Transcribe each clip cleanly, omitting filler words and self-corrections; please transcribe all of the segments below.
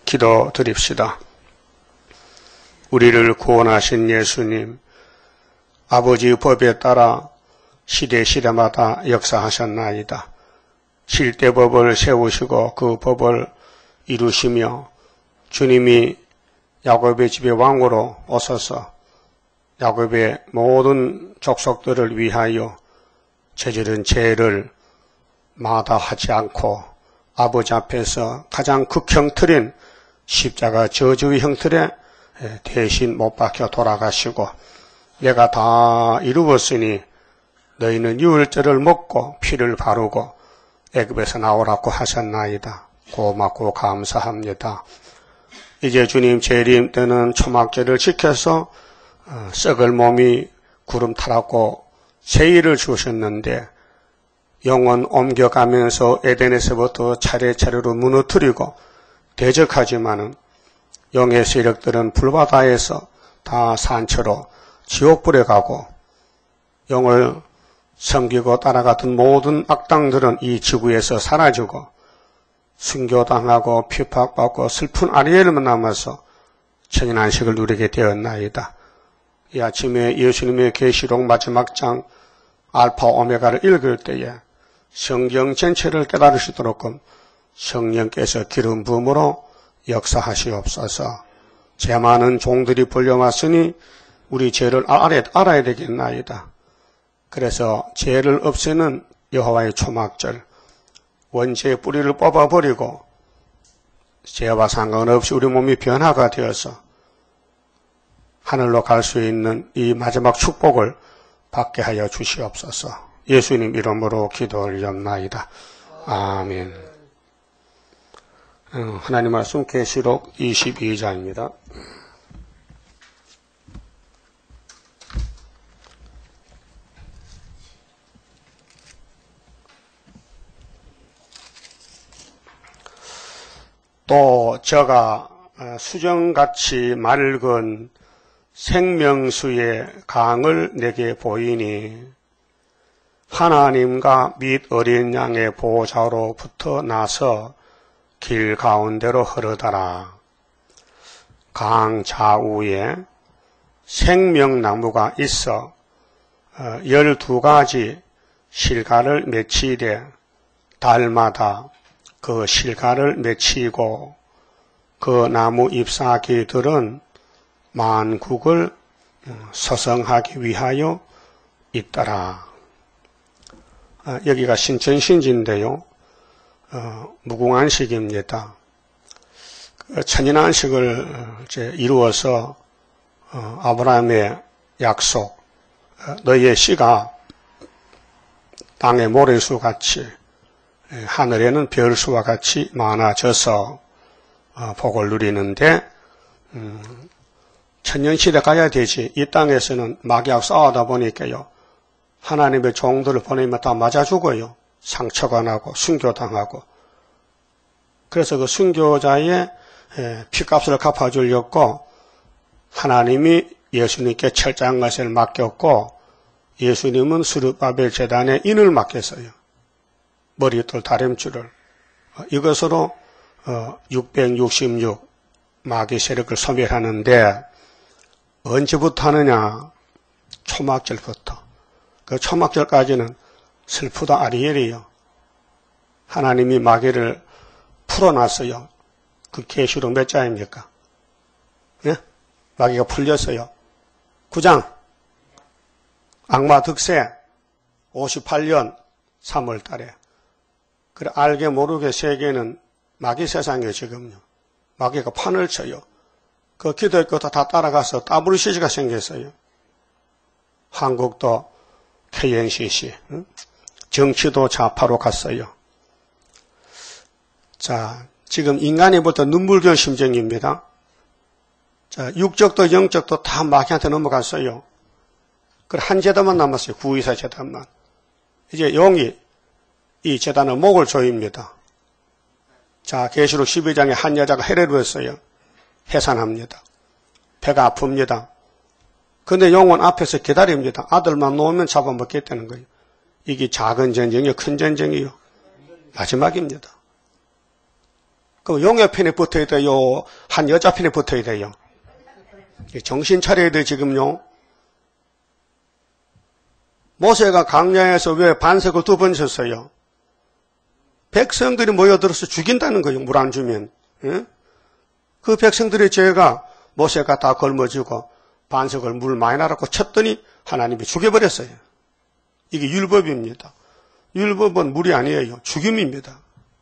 기도드립시다. 우리를 구원하신 예수님, 아버지의 법에 따라 시대마다 역사하셨나이다. 실대법을 세우시고 그 법을 이루시며 주님이 야곱의 집의 왕으로 오셔서 야곱의 모든 족속들을 위하여 저지른 죄를 마다하지 않고 아버지 앞에서 가장 극형틀인 십자가 저주의 형틀에 대신 못 박혀 돌아가시고 내가 다 이루었으니 너희는 유월절을 먹고 피를 바르고 애굽에서 나오라고 하셨나이다. 고맙고 감사합니다. 이제 주님 재림 때는 초막절을 지켜서 썩을 몸이 구름 타라고 세일을 주셨는데 영원 옮겨가면서 에덴에서부터 차례차례로 무너뜨리고 대적하지만은 영의 세력들은 불바다에서 다 산처로 지옥불에 가고 영을 섬기고 따라갔던 모든 악당들은 이 지구에서 사라지고 순교당하고 핍박받고 슬픈 아리엘만 남아서 천연안식을 누리게 되었나이다. 이 아침에 예수님의 계시록 마지막 장 알파 오메가를 읽을 때에 성경 전체를 깨달으시도록 성령께서 기름 부음으로 역사하시옵소서. 죄 많은 종들이 불려왔으니 우리 죄를 알아야 되겠나이다. 그래서 죄를 없애는 여호와의 초막절, 원죄의 뿌리를 뽑아버리고 죄와 상관없이 우리 몸이 변화가 되어서 하늘로 갈 수 있는 이 마지막 축복을 받게 하여 주시옵소서. 예수님 이름으로 기도 올렸나이다. 아멘. 하나님 말씀 계시록 22장입니다. 또 저가 수정같이 맑은 생명수의 강을 내게 보이니 하나님과 및 어린 양의 보호자로부터 나서 길 가운데로 흐르더라. 강 좌우에 생명나무가 있어 12가지 실과를 맺히되 달마다 그 실과를 맺히고 그 나무 잎사귀들은 만국을 서성하기 위하여 있더라. 여기가 신천신지인데요. 무궁안식입니다. 천인안식을 이루어서 아브라함의 약속, 너희의 씨가 땅의 모래수 같이 하늘에는 별수와 같이 많아져서 복을 누리는데 천년시대 가야 되지. 이 땅에서는 마귀하고 싸우다 보니까요. 하나님의 종들을 보내면 다 맞아 죽어요. 상처가 나고 순교당하고. 그래서 그 순교자의 피값을 갚아주려고 하나님이 예수님께 철저한 것을 맡겼고 예수님은 스룹바벨 제단에 인을 맡겼어요. 머리털 다림줄을. 이것으로 666 마귀 세력을 소멸하는데 언제부터 하느냐? 초막절부터. 그 초막절까지는 슬프다 아리엘이요. 하나님이 마귀를 풀어놨어요. 그 계시록 몇 장입니까? 예? 마귀가 풀렸어요. 9장. 악마 득세 58년 3월 달에. 그래 알게 모르게 세계는 마귀 세상이에요 지금요. 마귀가 판을 쳐요. 그 기도의 것도 다 따라가서 WCC가 생겼어요. 한국도 KNCC, 정치도 좌파로 갔어요. 자, 지금 인간이부터 눈물겨운 심정입니다. 자, 육적도 영적도 다 마귀한테 넘어갔어요. 그래 한 재단만 남았어요. 구의사 재단만. 이제 용이 이 재단의 목을 조입니다. 자, 계시록 12장에 한 여자가 해례를 했어요. 해산합니다. 배가 아픕니다. 근데 용은 앞에서 기다립니다. 아들만 놓으면 잡아먹겠다는 거예요. 이게 작은 전쟁이요, 큰 전쟁이요. 마지막입니다. 그 용의 편에 붙어야 돼요? 한 여자 편에 붙어야 돼요? 정신 차려야 돼, 지금요. 모세가 광야에서 왜 반석을 2번 쳤어요? 백성들이 모여들어서 죽인다는 거예요, 물 안 주면. 예? 그 백성들의 죄가 모세가 다 걸머쥐고 반석을 물 많이 나라고 쳤더니 하나님이 죽여버렸어요. 이게 율법입니다. 율법은 물이 아니에요. 죽임입니다.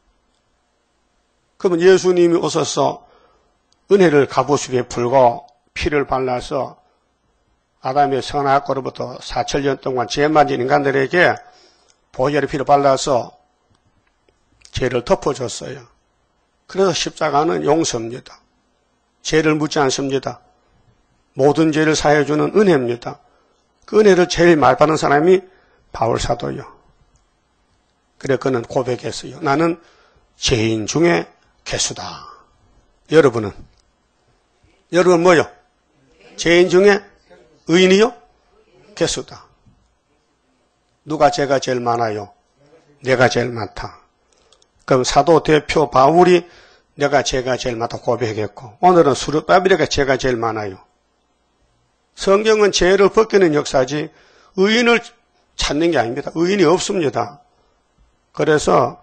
그러면 예수님이 오셔서 은혜를 갑옷에 풀고 피를 발라서 아담의 선악과로부터 4천년 동안 죄 만진 인간들에게 보혈의 피를 발라서 죄를 덮어줬어요. 그래서 십자가는 용서입니다. 죄를 묻지 않습니다. 모든 죄를 사해주는 은혜입니다. 그 은혜를 제일 많이 받는 사람이 바울 사도요. 그래 그는 고백했어요. 나는 죄인 중에 괴수다. 여러분은 뭐요? 죄인 중에 의인이요? 괴수다. 누가 죄가 제일 많아요? 내가 제일 많다. 그럼 사도 대표 바울이 내가 죄가 제일 많다 고백했고, 오늘은 수르바벨에게 죄가 제일 많아요. 성경은 죄를 벗기는 역사지 의인을 찾는 게 아닙니다. 의인이 없습니다. 그래서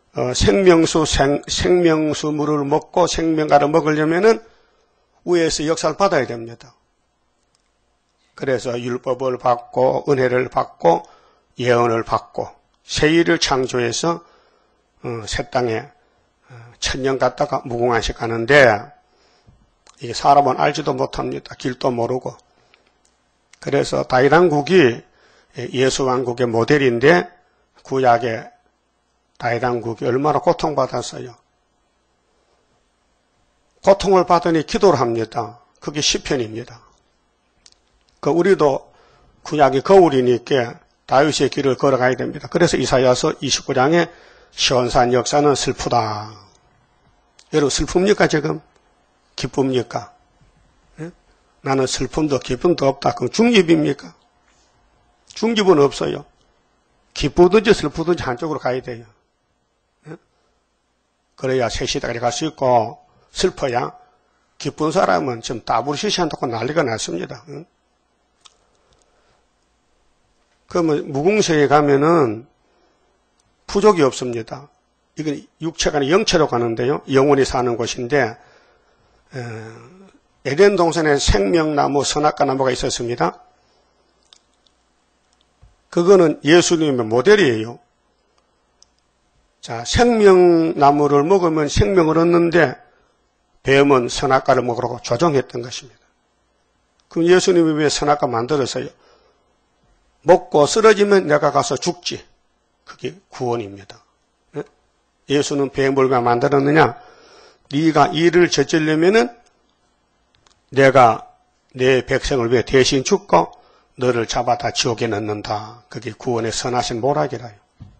생명수 물을 먹고 생명가를 먹으려면은 위에서 역사를 받아야 됩니다. 그래서 율법을 받고 은혜를 받고 예언을 받고 새 일을 창조해서 새 땅에 천년 갔다가 무궁화식 가는데 이게 사람은 알지도 못합니다. 길도 모르고. 그래서 다윗 왕국이 예수 왕국의 모델인데 구약의 다윗 왕국이 얼마나 고통받았어요. 고통을 받으니 기도를 합니다. 그게 시편입니다. 우리도 구약이 거울이니까 다윗의 길을 걸어가야 됩니다. 그래서 이사야서 29장에 시온산 역사는 슬프다. 여러분 슬픕니까 지금? 기쁩니까? 예? 나는 슬픔도 기쁨도 없다. 그럼 중립입니까? 중립은 없어요. 기쁘든지 슬프든지 한쪽으로 가야 돼요. 예? 그래야 새 시대까지 갈 수 있고 슬퍼야 기쁜 사람은 지금 따부르시시한다고 난리가 났습니다. 예? 그러면 무궁세에 가면은 부족이 없습니다. 이건 육체가 아니라 영체로 가는데요. 영원히 사는 곳인데 에덴 동산에 생명나무, 선악과 나무가 있었습니다. 그거는 예수님의 모델이에요. 자, 생명나무를 먹으면 생명을 얻는데 뱀은 선악과를 먹으라고 조종했던 것입니다. 그럼 예수님이 왜 선악과 만들었어요? 먹고 쓰러지면 내가 가서 죽지. 그게 구원입니다. 예수는 뱀을 왜 만들었느냐? 네가 일을 저지르면은 내가 내 백성을 위해 대신 죽고 너를 잡아다 지옥에 넣는다. 그게 구원의 선하신 모락이라요.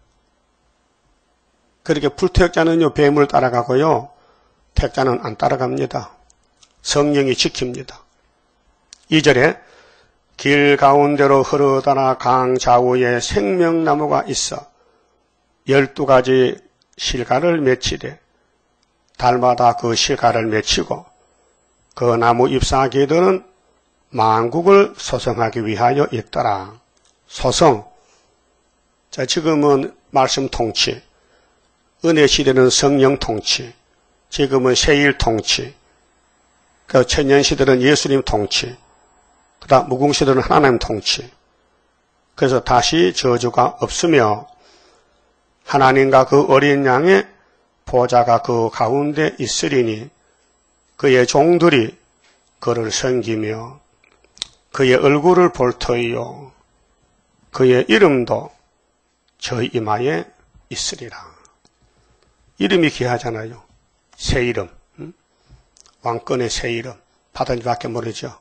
그렇게 불택자는요 뱀을 따라가고요. 택자는 안 따라갑니다. 성령이 지킵니다. 2절에 길 가운데로 흐르다나 강 좌우에 생명나무가 있어 12가지 실과를 맺히되 달마다 그 실과를 맺히고 그 나무 잎사귀들은 만국을 소성하기 위하여 있더라. 소성. 자, 지금은 말씀 통치. 은혜 시대는 성령 통치. 지금은 세일 통치. 그 천년 시대는 예수님 통치. 그다음 무궁 시대는 하나님 통치. 그래서 다시 저주가 없으며 하나님과 그 어린 양의 보좌가 그 가운데 있으리니 그의 종들이 그를 섬기며 그의 얼굴을 볼 터이요 그의 이름도 저희 이마에 있으리라. 이름이 귀하잖아요. 새 이름. 왕권의 새 이름. 받은 이밖에 모르죠.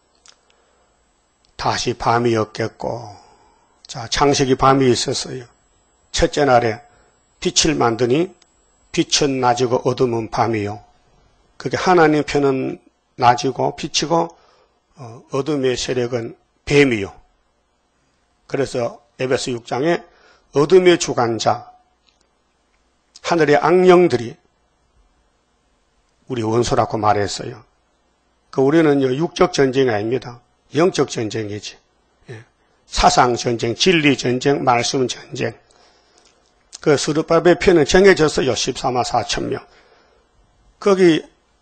다시 밤이었겠고, 자, 창세기 밤이 있었어요. 첫째 날에 빛을 만드니 빛은 낮이고 어둠은 밤이요. 그게 하나님 편은 낮이고 빛이고 어둠의 세력은 뱀이요. 그래서 에베소 6장에 어둠의 주관자, 하늘의 악령들이 우리 원수라고 말했어요. 그 우리는요, 육적 전쟁이 아닙니다. 영적 전쟁이지. 예. 사상 전쟁, 진리 전쟁, 말씀 전쟁. 그 스룹바벨 편은 정해졌어요. 14만 4천 명. 거기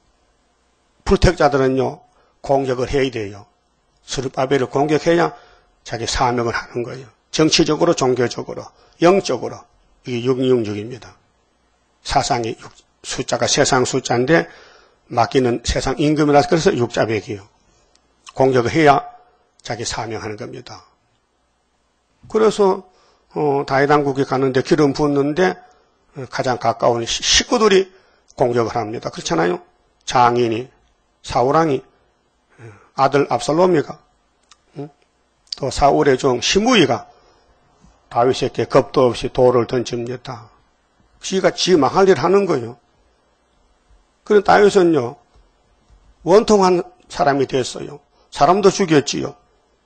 불택자들은요, 공격을 해야 돼요. 스룹바벨을 공격해야 자기 사명을 하는 거예요. 정치적으로, 종교적으로, 영적으로. 이게 666입니다. 사상이 숫자가 세상 숫자인데 맡기는 세상 임금이라서 그래서 6자백이에요. 공격을 해야 자기 사명하는 겁니다. 그래서 다윗 왕국에 가는데 기름 붓는데 가장 가까운 식구들이 공격을 합니다. 그렇잖아요. 장인이 사울왕이 아들 압살롬이가 또 사울의 종 시므이가 다윗에게 겁도 없이 돌을 던집니다. 지가 지 망할 일 하는 거예요. 그래 다윗은요, 원통한 사람이 됐어요. 사람도 죽였지요.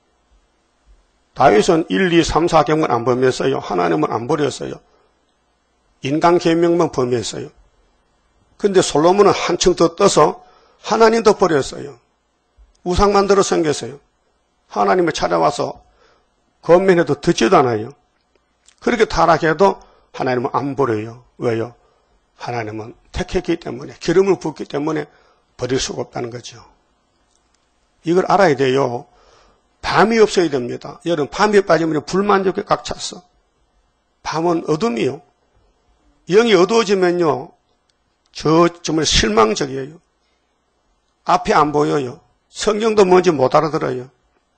다윗은 1, 2, 3, 4경은 안 범했어요. 하나님은 안 버렸어요. 인간 계명만 범했어요. 근데 솔로몬은 한층 더 떠서 하나님도 버렸어요. 우상 만들어 섬겼어요. 하나님을 찾아와서 건면해도 듣지도 않아요. 그렇게 타락해도 하나님은 안 버려요. 왜요? 하나님은 택했기 때문에, 기름을 붓기 때문에 버릴 수가 없다는 거죠. 이걸 알아야 돼요. 밤이 없어야 됩니다. 여러분, 밤이 빠지면 불만족에 꽉 찼어. 밤은 어둠이요. 영이 어두워지면요, 정말 실망적이에요. 앞이 안 보여요. 성경도 뭔지 못 알아들어요.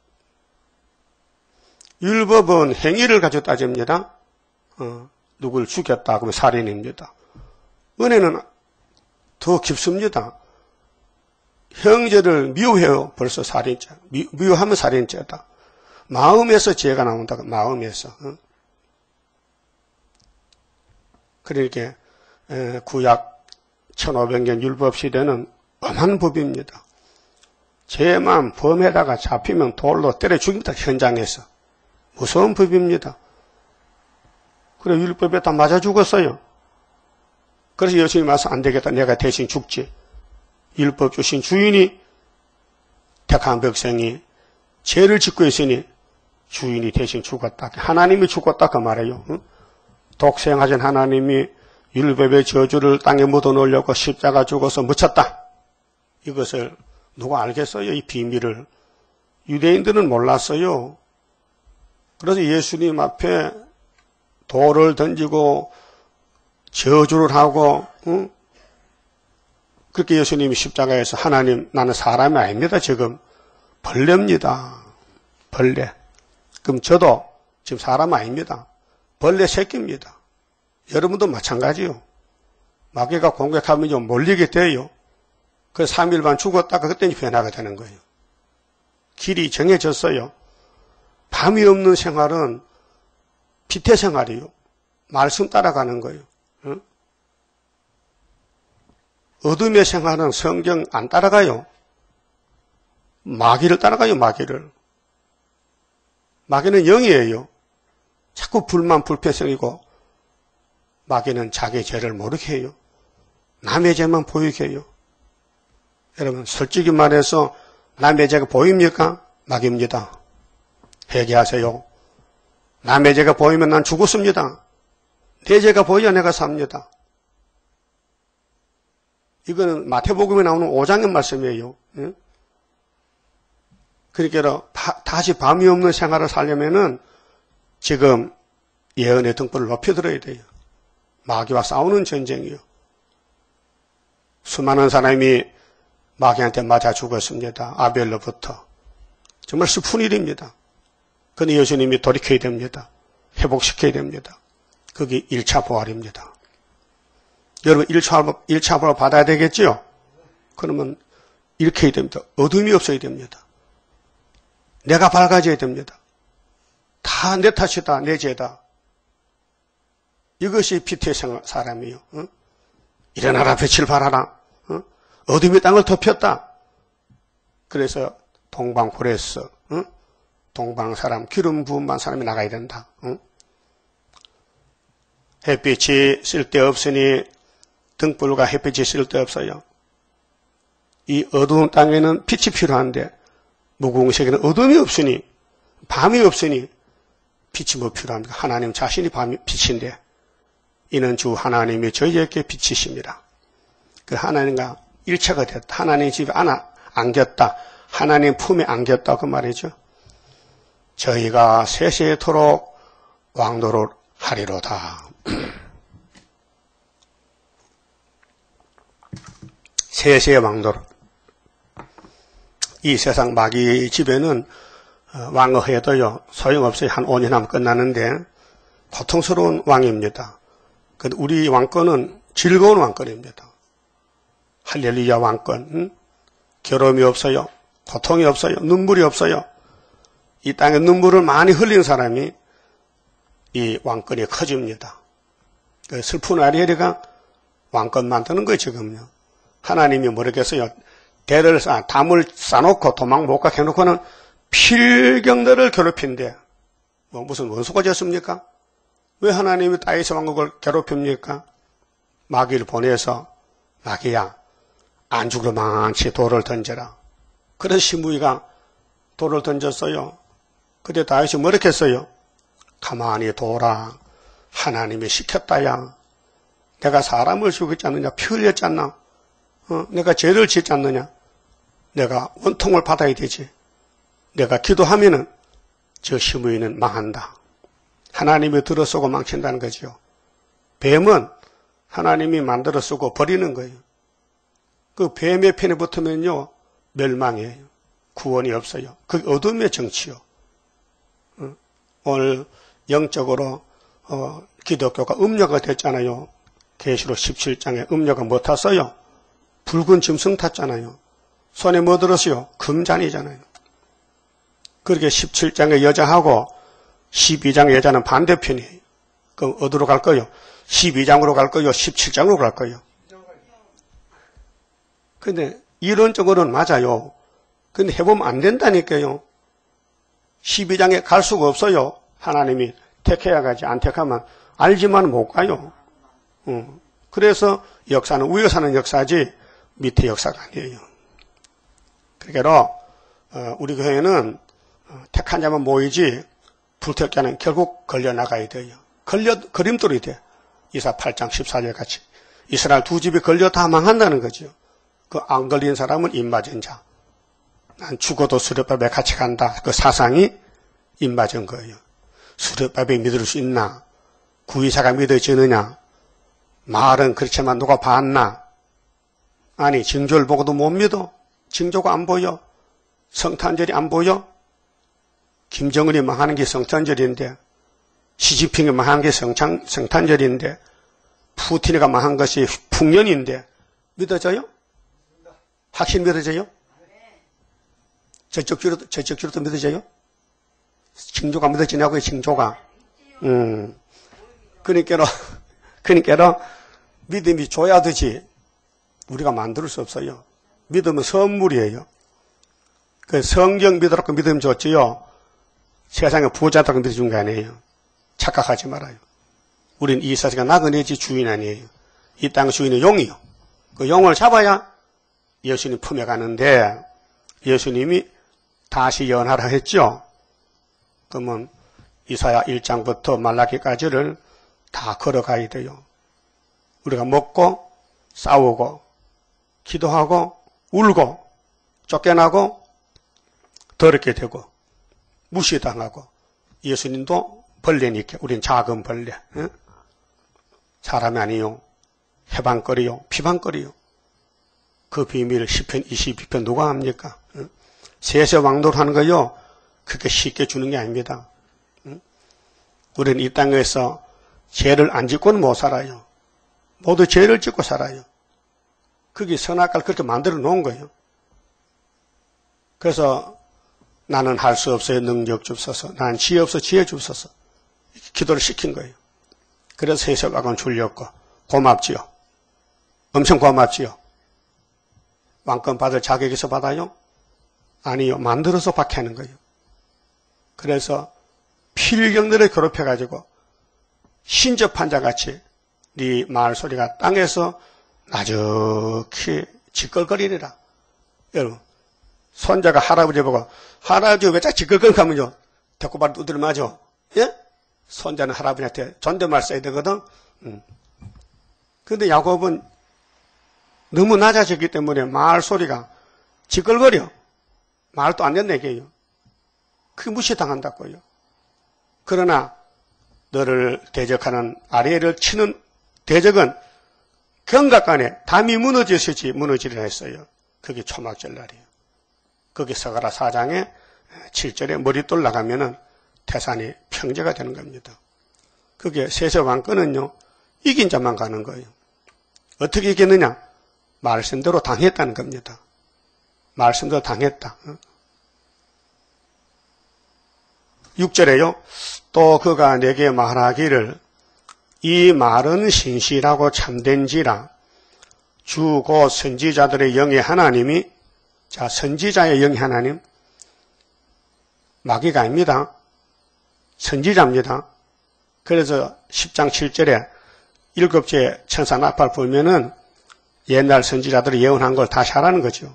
율법은 행위를 가지고 따집니다. 누굴 죽였다 그러면 살인입니다. 은혜는 더 깊습니다. 형제를 미워해요. 벌써 살인죄. 미워하면 살인죄다. 마음에서 죄가 나온다. 마음에서. 그러니까 구약 1500년 율법 시대는 엄한 법입니다. 죄만 범에다가 잡히면 돌로 때려 죽입니다. 현장에서. 무서운 법입니다. 그래 율법에 다 맞아 죽었어요. 그래서 예수님이 와서 안 되겠다. 내가 대신 죽지. 율법 주신 주인이 택한 백성이 죄를 짓고 있으니 주인이 대신 죽었다. 하나님이 죽었다 그 말이에요. 독생하신 하나님이 율법의 저주를 땅에 묻어놓으려고 십자가 죽어서 묻혔다. 이것을 누가 알겠어요? 이 비밀을. 유대인들은 몰랐어요. 그래서 예수님 앞에 돌을 던지고 저주를 하고 그렇게 예수님이 십자가에서 하나님 나는 사람이 아닙니다. 지금 벌레입니다. 벌레. 그럼 저도 지금 사람 아닙니다. 벌레 새끼입니다. 여러분도 마찬가지요. 마귀가 공격하면 좀 몰리게 돼요. 그 3일 반 죽었다가 그때는 변화가 되는 거예요. 길이 정해졌어요. 밤이 없는 생활은 빛의 생활이요. 말씀 따라가는 거예요. 어둠의 생활은 성경 안 따라가요. 마귀를 따라가요. 마귀를. 마귀는 영이에요. 자꾸 불만 불평성이고 마귀는 자기 죄를 모르게 해요. 남의 죄만 보이게 해요. 여러분 솔직히 말해서 남의 죄가 보입니까? 마귀입니다. 회개하세요. 남의 죄가 보이면 난 죽었습니다. 내 죄가 보여야 내가 삽니다. 이거는 마태복음에 나오는 5장의 말씀이에요. 그러니까 다시 밤이 없는 생활을 살려면은 지금 예언의 등불을 높여들어야 돼요. 마귀와 싸우는 전쟁이요. 수많은 사람이 마귀한테 맞아 죽었습니다. 아벨로부터. 정말 슬픈 일입니다. 그런데 예수님이 돌이켜야 됩니다. 회복시켜야 됩니다. 그게 1차 부활입니다. 여러분 1차 부활 받아야 되겠죠? 그러면 이렇게 해야 됩니다. 어둠이 없어야 됩니다. 내가 밝아져야 됩니다. 다 내 탓이다. 내 죄다. 이것이 빛의 사람이요. 일어나라 빛을 발하라. 어둠이 땅을 덮였다. 그래서 동방포레스 동방 사람 기름 부음만 사람이 나가야 된다. 햇빛이 쓸데없으니 등불과 햇빛이 쓸데없어요. 이 어두운 땅에는 빛이 필요한데 무공세계는 어둠이 없으니 밤이 없으니 빛이 뭐 필요합니까? 하나님 자신이 빛인데 이는 주 하나님이 저희에게 빛이십니다. 그 하나님과 일체가 됐다. 하나님 집에 안겼다. 하나님 품에 안겼다. 그 말이죠. 저희가 세세토록 왕노를 하리로다. 세세의 왕노를. 이 세상 마귀 집에는 왕어해도요 소용없어요. 한 5년 하면 끝나는데 고통스러운 왕입니다. 우리 왕권은 즐거운 왕권입니다. 할렐루야 왕권. 괴로움이 없어요. 고통이 없어요. 눈물이 없어요. 이 땅에 눈물을 많이 흘린 사람이 이 왕권이 커집니다. 슬픈 아리엘이가 왕권 만드는 거예요 지금요. 하나님이 모르겠어요. 담을 싸놓고 도망 못 가게 해놓고는 필경들을 괴롭힌대. 무슨 원수가 졌습니까? 왜 하나님이 다윗의 왕국을 괴롭힙니까? 마귀를 보내서 마귀야 안 죽을 만치 돌을 던져라. 그래서 시므이가 돌을 던졌어요. 그때 다윗이 뭐렇게 했어요? 가만히 둬라. 하나님이 시켰다야. 내가 사람을 죽였지 않느냐? 피 흘렸지 않나? 내가 죄를 짓지 않느냐? 내가 원통을 받아야 되지. 내가 기도하면은 저 시므이는 망한다. 하나님이 들어 쓰고 망친다는 거죠. 뱀은 하나님이 만들어 쓰고 버리는 거예요. 그 뱀의 편에 붙으면요 멸망이에요. 구원이 없어요. 그게 어둠의 정치요. 오늘 영적으로 기독교가 음료가 됐잖아요. 계시록 17장에 음료가 뭐 탔어요? 붉은 짐승 탔잖아요. 손에 뭐 들었어요? 금잔이잖아요. 그렇게 17장의 여자하고 12장의 여자는 반대편이에요. 그럼 어디로 갈 거요? 12장으로 갈 거요? 17장으로 갈 거요? 근데 이론적으로는 맞아요. 근데 해보면 안 된다니까요. 12장에 갈 수가 없어요. 하나님이 택해야 가지. 안 택하면 알지만 못 가요. 그래서 역사는 위에 사는 역사지 밑에 역사가 아니에요. 그러니까 우리 교회는 택한 자만 모이지 불택자는 결국 걸려나가야 돼요. 그림돌이 돼. 이사 8장 14절 같이. 이스라엘 두 집이 걸려 다 망한다는 거죠. 그 안 걸린 사람은 입맞은 자. 난 죽어도 수렵밥에 같이 간다. 그 사상이 입맞은 거예요. 수렵밥에 믿을 수 있나? 구의사가 믿어지느냐? 말은 그렇지만 누가 봤나? 아니 징조를 보고도 못 믿어. 징조가 안 보여. 성탄절이 안 보여. 김정은이 망하는 게 성탄절인데 시진핑이 망한 게 성탄절인데 푸틴이가 망한 것이 풍년인데 믿어져요? 확실히 믿어져요? 저쪽 귀로도 믿어져요? 징조가 믿어지냐고요, 징조가. 그러니까 믿음이 줘야 되지 우리가 만들 수 없어요. 믿음은 선물이에요. 그 성경 믿으라고 믿음 줬지요. 세상에 부자다고 믿어준 게 아니에요. 착각하지 말아요. 우린 이 세상에 나그네지 주인 아니에요. 이 땅 주인은 용이요. 그 용을 잡아야 예수님 품에 가는데 예수님이 다시 연하라 했죠. 그러면 이사야 1장부터 말라기까지를 다 걸어가야 돼요. 우리가 먹고 싸우고 기도하고 울고 쫓겨나고 더럽게 되고 무시당하고 예수님도 벌레니까 우린 작은 벌레. 응? 사람이 아니요. 해방거리요. 비방거리요. 그 비밀을 10편 22편 누가 합니까? 응? 세세왕노를 하는 거요. 그렇게 쉽게 주는 게 아닙니다. 응? 우리는 이 땅에서 죄를 안 짓고는 못 살아요. 모두 죄를 짓고 살아요. 그게 선악과를 그렇게 만들어 놓은 거예요. 그래서 나는 할 수 없어요. 능력 줍소서. 나는 지혜 없어. 지혜 줍소서. 기도를 시킨 거예요. 그래서 세세왕은 줄렸고 고맙지요. 엄청 고맙지요. 왕권 받을 자격에서 받아요? 아니요. 만들어서 받게 하는 거예요. 그래서 필경들을 괴롭혀가지고 신접한 자같이 네 말소리가 땅에서 나적히 지껄거리리라. 여러분, 손자가 할아버지 보고, 할아버지 왜 자꾸 지끌끌 하면요, 대꾸발 두드려 맞아. 예? 손자는 할아버지한테 존댓말 써야 되거든. 근데 야곱은 너무 낮아졌기 때문에 말 소리가 지끌거려. 말도 안 된다 얘기예요. 그게 무시당한다고요. 그러나 너를 대적하는 아리엘을 치는 대적은 경각간에 담이 무너졌을지 무너지리라 했어요. 그게 초막절날이에요. 거기 서가라 4장에 7절에 머릿돌 나가면은 태산이 평제가 되는 겁니다. 그게 세세왕권은요, 이긴 자만 가는 거예요. 어떻게 이겼느냐? 말씀대로 당했다는 겁니다. 말씀대로 당했다. 6절에요. 또 그가 내게 말하기를 이 말은 신실하고 참된지라 주 곧 선지자들의 영의 하나님이, 자, 선지자의 영의 하나님, 마귀가 아닙니다. 선지자입니다. 그래서 10장 7절에 7째 천사 나팔 불면은 옛날 선지자들이 예언한 걸 다시 하라는 거죠.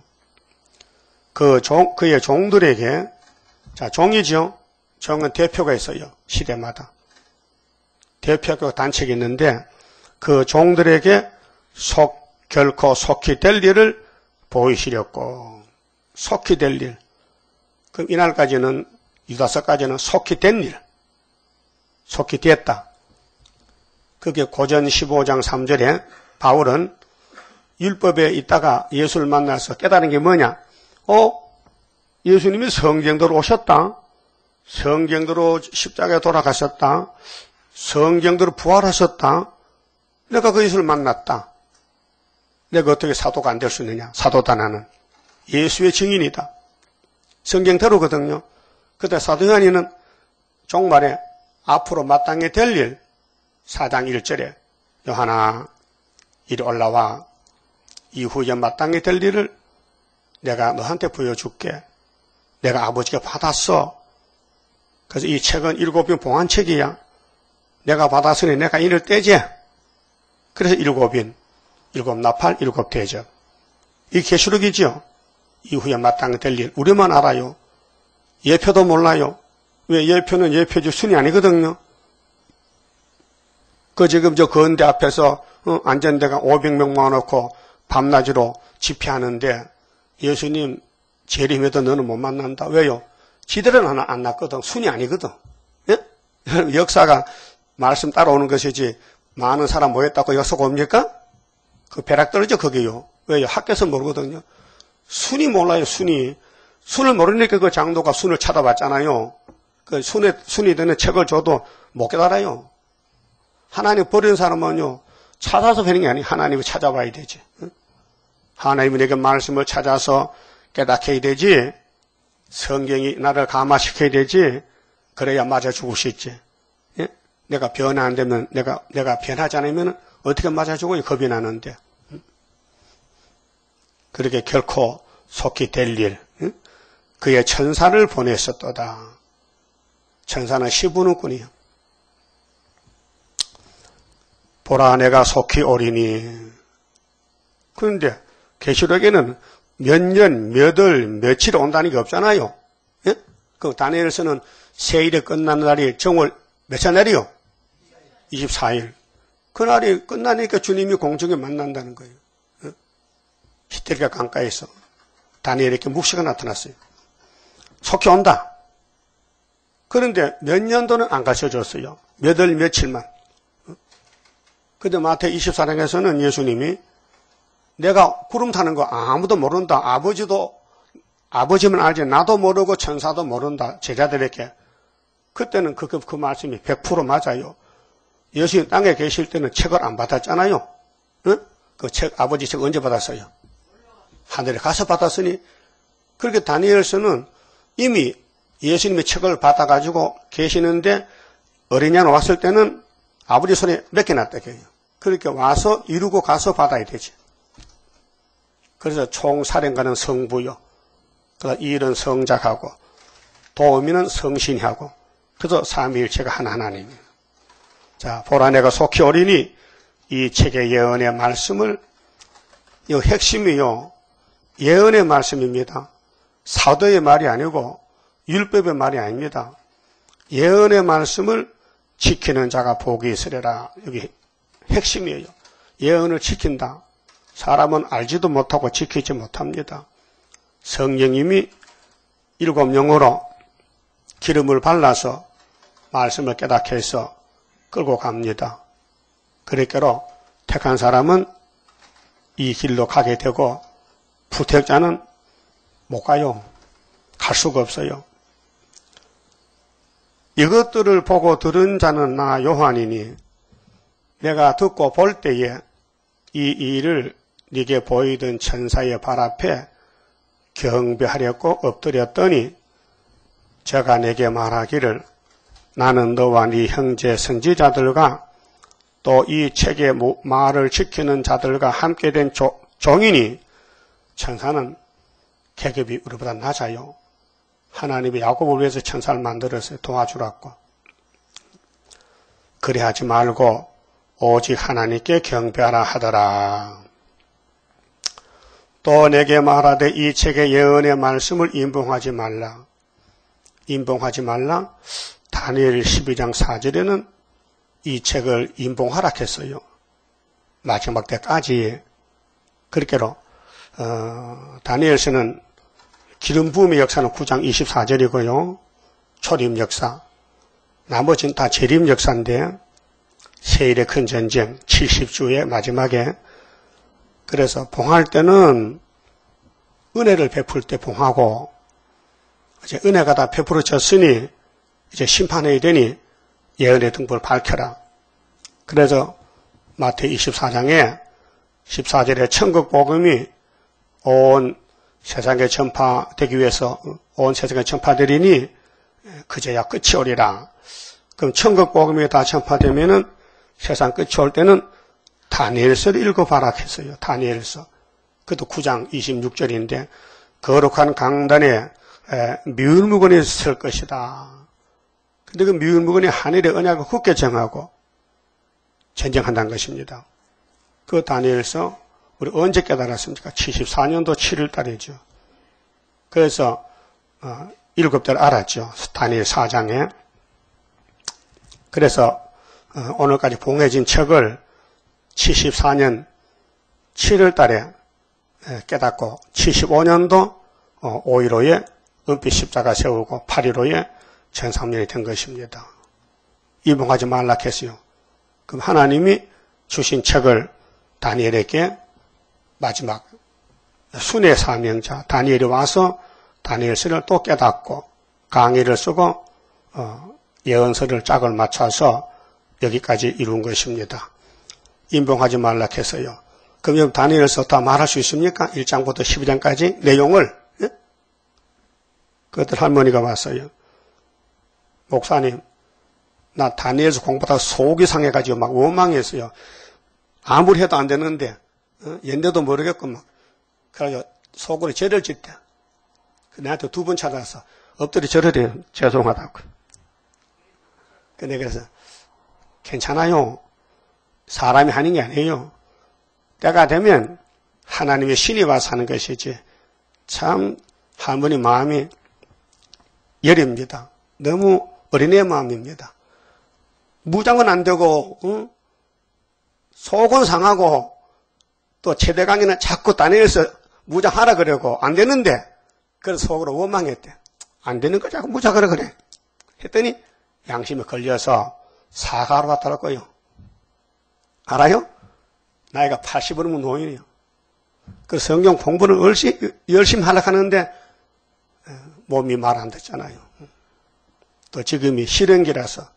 그의 종들에게, 자, 종이죠. 종은 대표가 있어요. 시대마다. 대표가 단체가 있는데 그 종들에게 결코 속히 될 일을 보이시렸고, 속히 될 일. 그럼 이날까지는, 유다서까지는 속히 된 일. 속히 됐다. 그게 고전 15장 3절에 바울은 율법에 있다가 예수를 만나서 깨달은 게 뭐냐? 예수님이 성경대로 오셨다. 성경대로 십자가에 돌아가셨다. 성경대로 부활하셨다. 내가 그 예수를 만났다. 내가 어떻게 사도가 안 될 수 있느냐? 사도다 나는. 예수의 증인이다. 성경대로거든요. 그때 사도 요한이는 종말에 앞으로 마땅히 될 일, 4장 1절에 요한아 이리 올라와 이후에 마땅히 될 일을 내가 너한테 보여줄게. 내가 아버지가 받았어. 그래서 이 책은 7인 봉안책이야. 내가 받았으니 내가 이를 떼지. 그래서 7인, 7나팔, 7대적. 이 계시록이죠. 이후에 마땅히 될 일. 우리만 알아요. 예표도 몰라요. 왜? 예표는 예표지 순이 아니거든요. 지금 저 건대 앞에서 안전대가 500명 모아놓고 밤낮으로 집회하는데 예수님 재림에도 너는 못 만난다. 왜요? 지들은 하나 안 났거든. 순이 아니거든. 예? 역사가 말씀 따라오는 것이지 많은 사람 모였다고 역사가 옵니까? 그 벼락 떨어져 거기요. 왜요? 학교에서 모르거든요. 순이 몰라요. 순이. 순을 모르니까 그 장로가 순을 찾아봤잖아요. 그 순이 되는 책을 줘도 못 깨달아요. 하나님 버리는 사람은요, 찾아서 되는 게 아니에요. 하나님을 찾아봐야 되지. 하나님이 내게 말씀을 찾아서 깨닫게 해야 되지. 성경이 나를 감화시켜야 되지. 그래야 맞아 죽을 수 있지. 예? 내가 변화 안 되면, 내가 변하지 않으면 어떻게 맞아 죽어요? 겁이 나는데. 그렇게 결코 속히 될 일. 그의 천사를 보냈었도다. 천사는 시부는꾼이요. 보라 내가 속히 오리니. 그런데 계시록에는 몇 년, 몇 월, 며칠 온다는 게 없잖아요. 예? 그 다니엘서는 세일에 끝나는 날이 정월 몇째 날이요? 24일. 그날이 끝나니까 주님이 공중에 만난다는 거예요. 예? 히틀리가 강가에서 다니엘에게 묵시가 나타났어요. 속히 온다. 그런데 몇 년도는 안 가르쳐줬어요. 몇 월, 며칠만. 근데 마태 24장에서는 예수님이 내가 구름 타는 거 아무도 모른다. 아버지만 알지 나도 모르고 천사도 모른다. 제자들에게. 그때는 그 말씀이 100% 맞아요. 예수님 땅에 계실 때는 책을 안 받았잖아요. 응? 그 책, 아버지 책 언제 받았어요? 하늘에 가서 받았으니. 그렇게 다니엘서는 이미 예수님의 책을 받아가지고 계시는데 어린양 왔을 때는 아버지 손에 맡겨놨다. 그렇게 와서 이루고 가서 받아야 되지. 그래서 총사령관은 성부요. 그래서 일은 성작하고 도우미는 성신이 하고 그래서 삼위일체가 하나님이에요. 자, 보라 내가 속히 오리니 이 책의 예언의 말씀을 이 핵심이요. 예언의 말씀입니다. 사도의 말이 아니고 율법의 말이 아닙니다. 예언의 말씀을 지키는 자가 복이 있으리라. 여기 핵심이에요. 예언을 지킨다. 사람은 알지도 못하고 지키지 못합니다. 성령님이 7영으로 기름을 발라서 말씀을 깨닫게 해서 끌고 갑니다. 그러므로 택한 사람은 이 길로 가게 되고 부택자는 못 가요. 갈 수가 없어요. 이것들을 보고 들은 자는 나 요한이니 내가 듣고 볼 때에 이 일을 네게 보이던 천사의 발 앞에 경배하려고 엎드렸더니 저가 내게 말하기를 나는 너와 네 형제 선지자들과 또 이 책의 말을 지키는 자들과 함께 된 종이니 천사는 계급이 우리보다 낮아요. 하나님이 야곱을 위해서 천사를 만들어서 도와주라고. 그래 하지 말고 오직 하나님께 경배하라 하더라. 또 내게 말하되 이 책의 예언의 말씀을 임봉하지 말라. 임봉하지 말라. 다니엘 12장 4절에는 이 책을 임봉하라 했어요. 마지막 때까지. 그렇게로 다니엘서는 기름 부음의 역사는 9장 24절이고요. 초림 역사. 나머지는 다 재림 역사인데 세일의 큰 전쟁 70주의 마지막에 그래서 봉할 때는 은혜를 베풀 때 봉하고 이제 은혜가 다 베풀어졌으니 이제 심판해야 되니 예언의 등불을 밝혀라. 그래서 마태오 24장에 14절에 천국 복음이 온 세상에 전파되기 위해서 온 세상에 전파되리니 그제야 끝이 오리라. 그럼 천국 복음이 다 전파되면은 세상 끝이 올 때는 다니엘서를 읽어봐라 했어요. 다니엘서. 그것도 9장 26절인데 거룩한 강단에 미울무건이 설 것이다. 근데 그 미울무건이 하늘의 언약을 굳게 정하고 전쟁한다는 것입니다. 그 다니엘서 우리 언제 깨달았습니까? 74년도 7월 달이죠. 그래서 7달 알았죠. 다니엘 4장에. 그래서 오늘까지 봉해진 척을 74년 7월 달에 깨닫고 75년도 5.15에 은빛 십자가 세우고 8.15에 전상년이 된 것입니다. 이봉하지 말라 했어요. 그럼 하나님이 주신 책을 다니엘에게 마지막 순회 사명자 다니엘이 와서 다니엘서를 또 깨닫고 강의를 쓰고 예언서를 짝을 맞춰서 여기까지 이룬 것입니다. 임봉하지 말라 했어요. 그럼 여러분 다니엘서 다 말할 수 있습니까? 1장부터 12장까지 내용을. 예? 그것들 할머니가 왔어요. 목사님, 나 다니엘서 공부하다가 속이 상해가지고 막 원망했어요. 아무리 해도 안 되는데 연대도 모르겠고 막 그래가지고 속으로 절을 짓대. 나한테 2번 찾아서 엎드려 절을 해요. 죄송하다고. 근데 그래서 괜찮아요. 사람이 하는 게 아니에요. 때가 되면 하나님의 신이 와서 하는 것이지. 참 할머니 마음이 여립니다. 너무 어린애 마음입니다. 무장은 안 되고 속은 상하고 또 최대 강의는 자꾸 다니엘서 무장하라 그러고 안 되는데 그래서 속으로 원망했대. 안 되는 거 자꾸 무장하라 그래. 했더니 양심에 걸려서 사과하러 왔더라고요. 알아요? 나이가 80을 넘은 노인이에요. 그 성경 공부를 열심히 하려고 하는데 몸이 말 안 듣잖아요. 또 지금이 실행기라서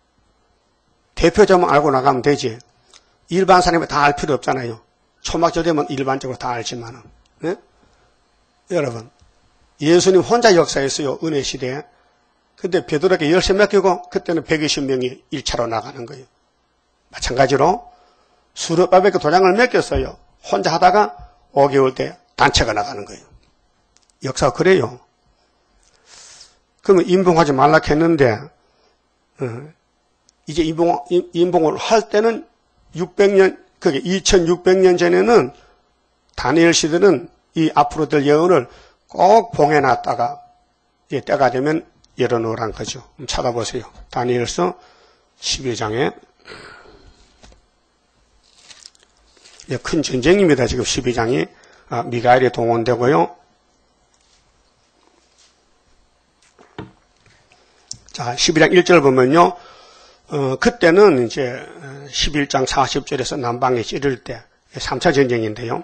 대표자만 알고 나가면 되지. 일반 사람이 다 알 필요 없잖아요. 초막절 되면 일반적으로 다 알지만은. 네? 여러분, 예수님 혼자 역사했어요. 은혜 시대에. 근데 베드로에게 열쇠 맡기고 그때는 120명이 1차로 나가는 거예요. 마찬가지로 수르바벨에게 도장을 맡겼어요. 혼자 하다가 5개월 때 단체가 나가는 거예요. 역사가 그래요. 그러면 임봉하지 말라 했는데 이제 임봉을 할 때는 600년, 그게 2600년 전에는 다니엘 시대는 이 앞으로 될 예언을 꼭 봉해놨다가 때가 되면 열어놓으란 거죠. 찾아보세요. 다니엘서 12장에 큰 전쟁입니다. 지금 12장이 미가엘이 동원되고요. 자, 12장 1절 보면요. 그때는 이제 11장 40절에서 남방에 찌를 때 3차 전쟁인데요.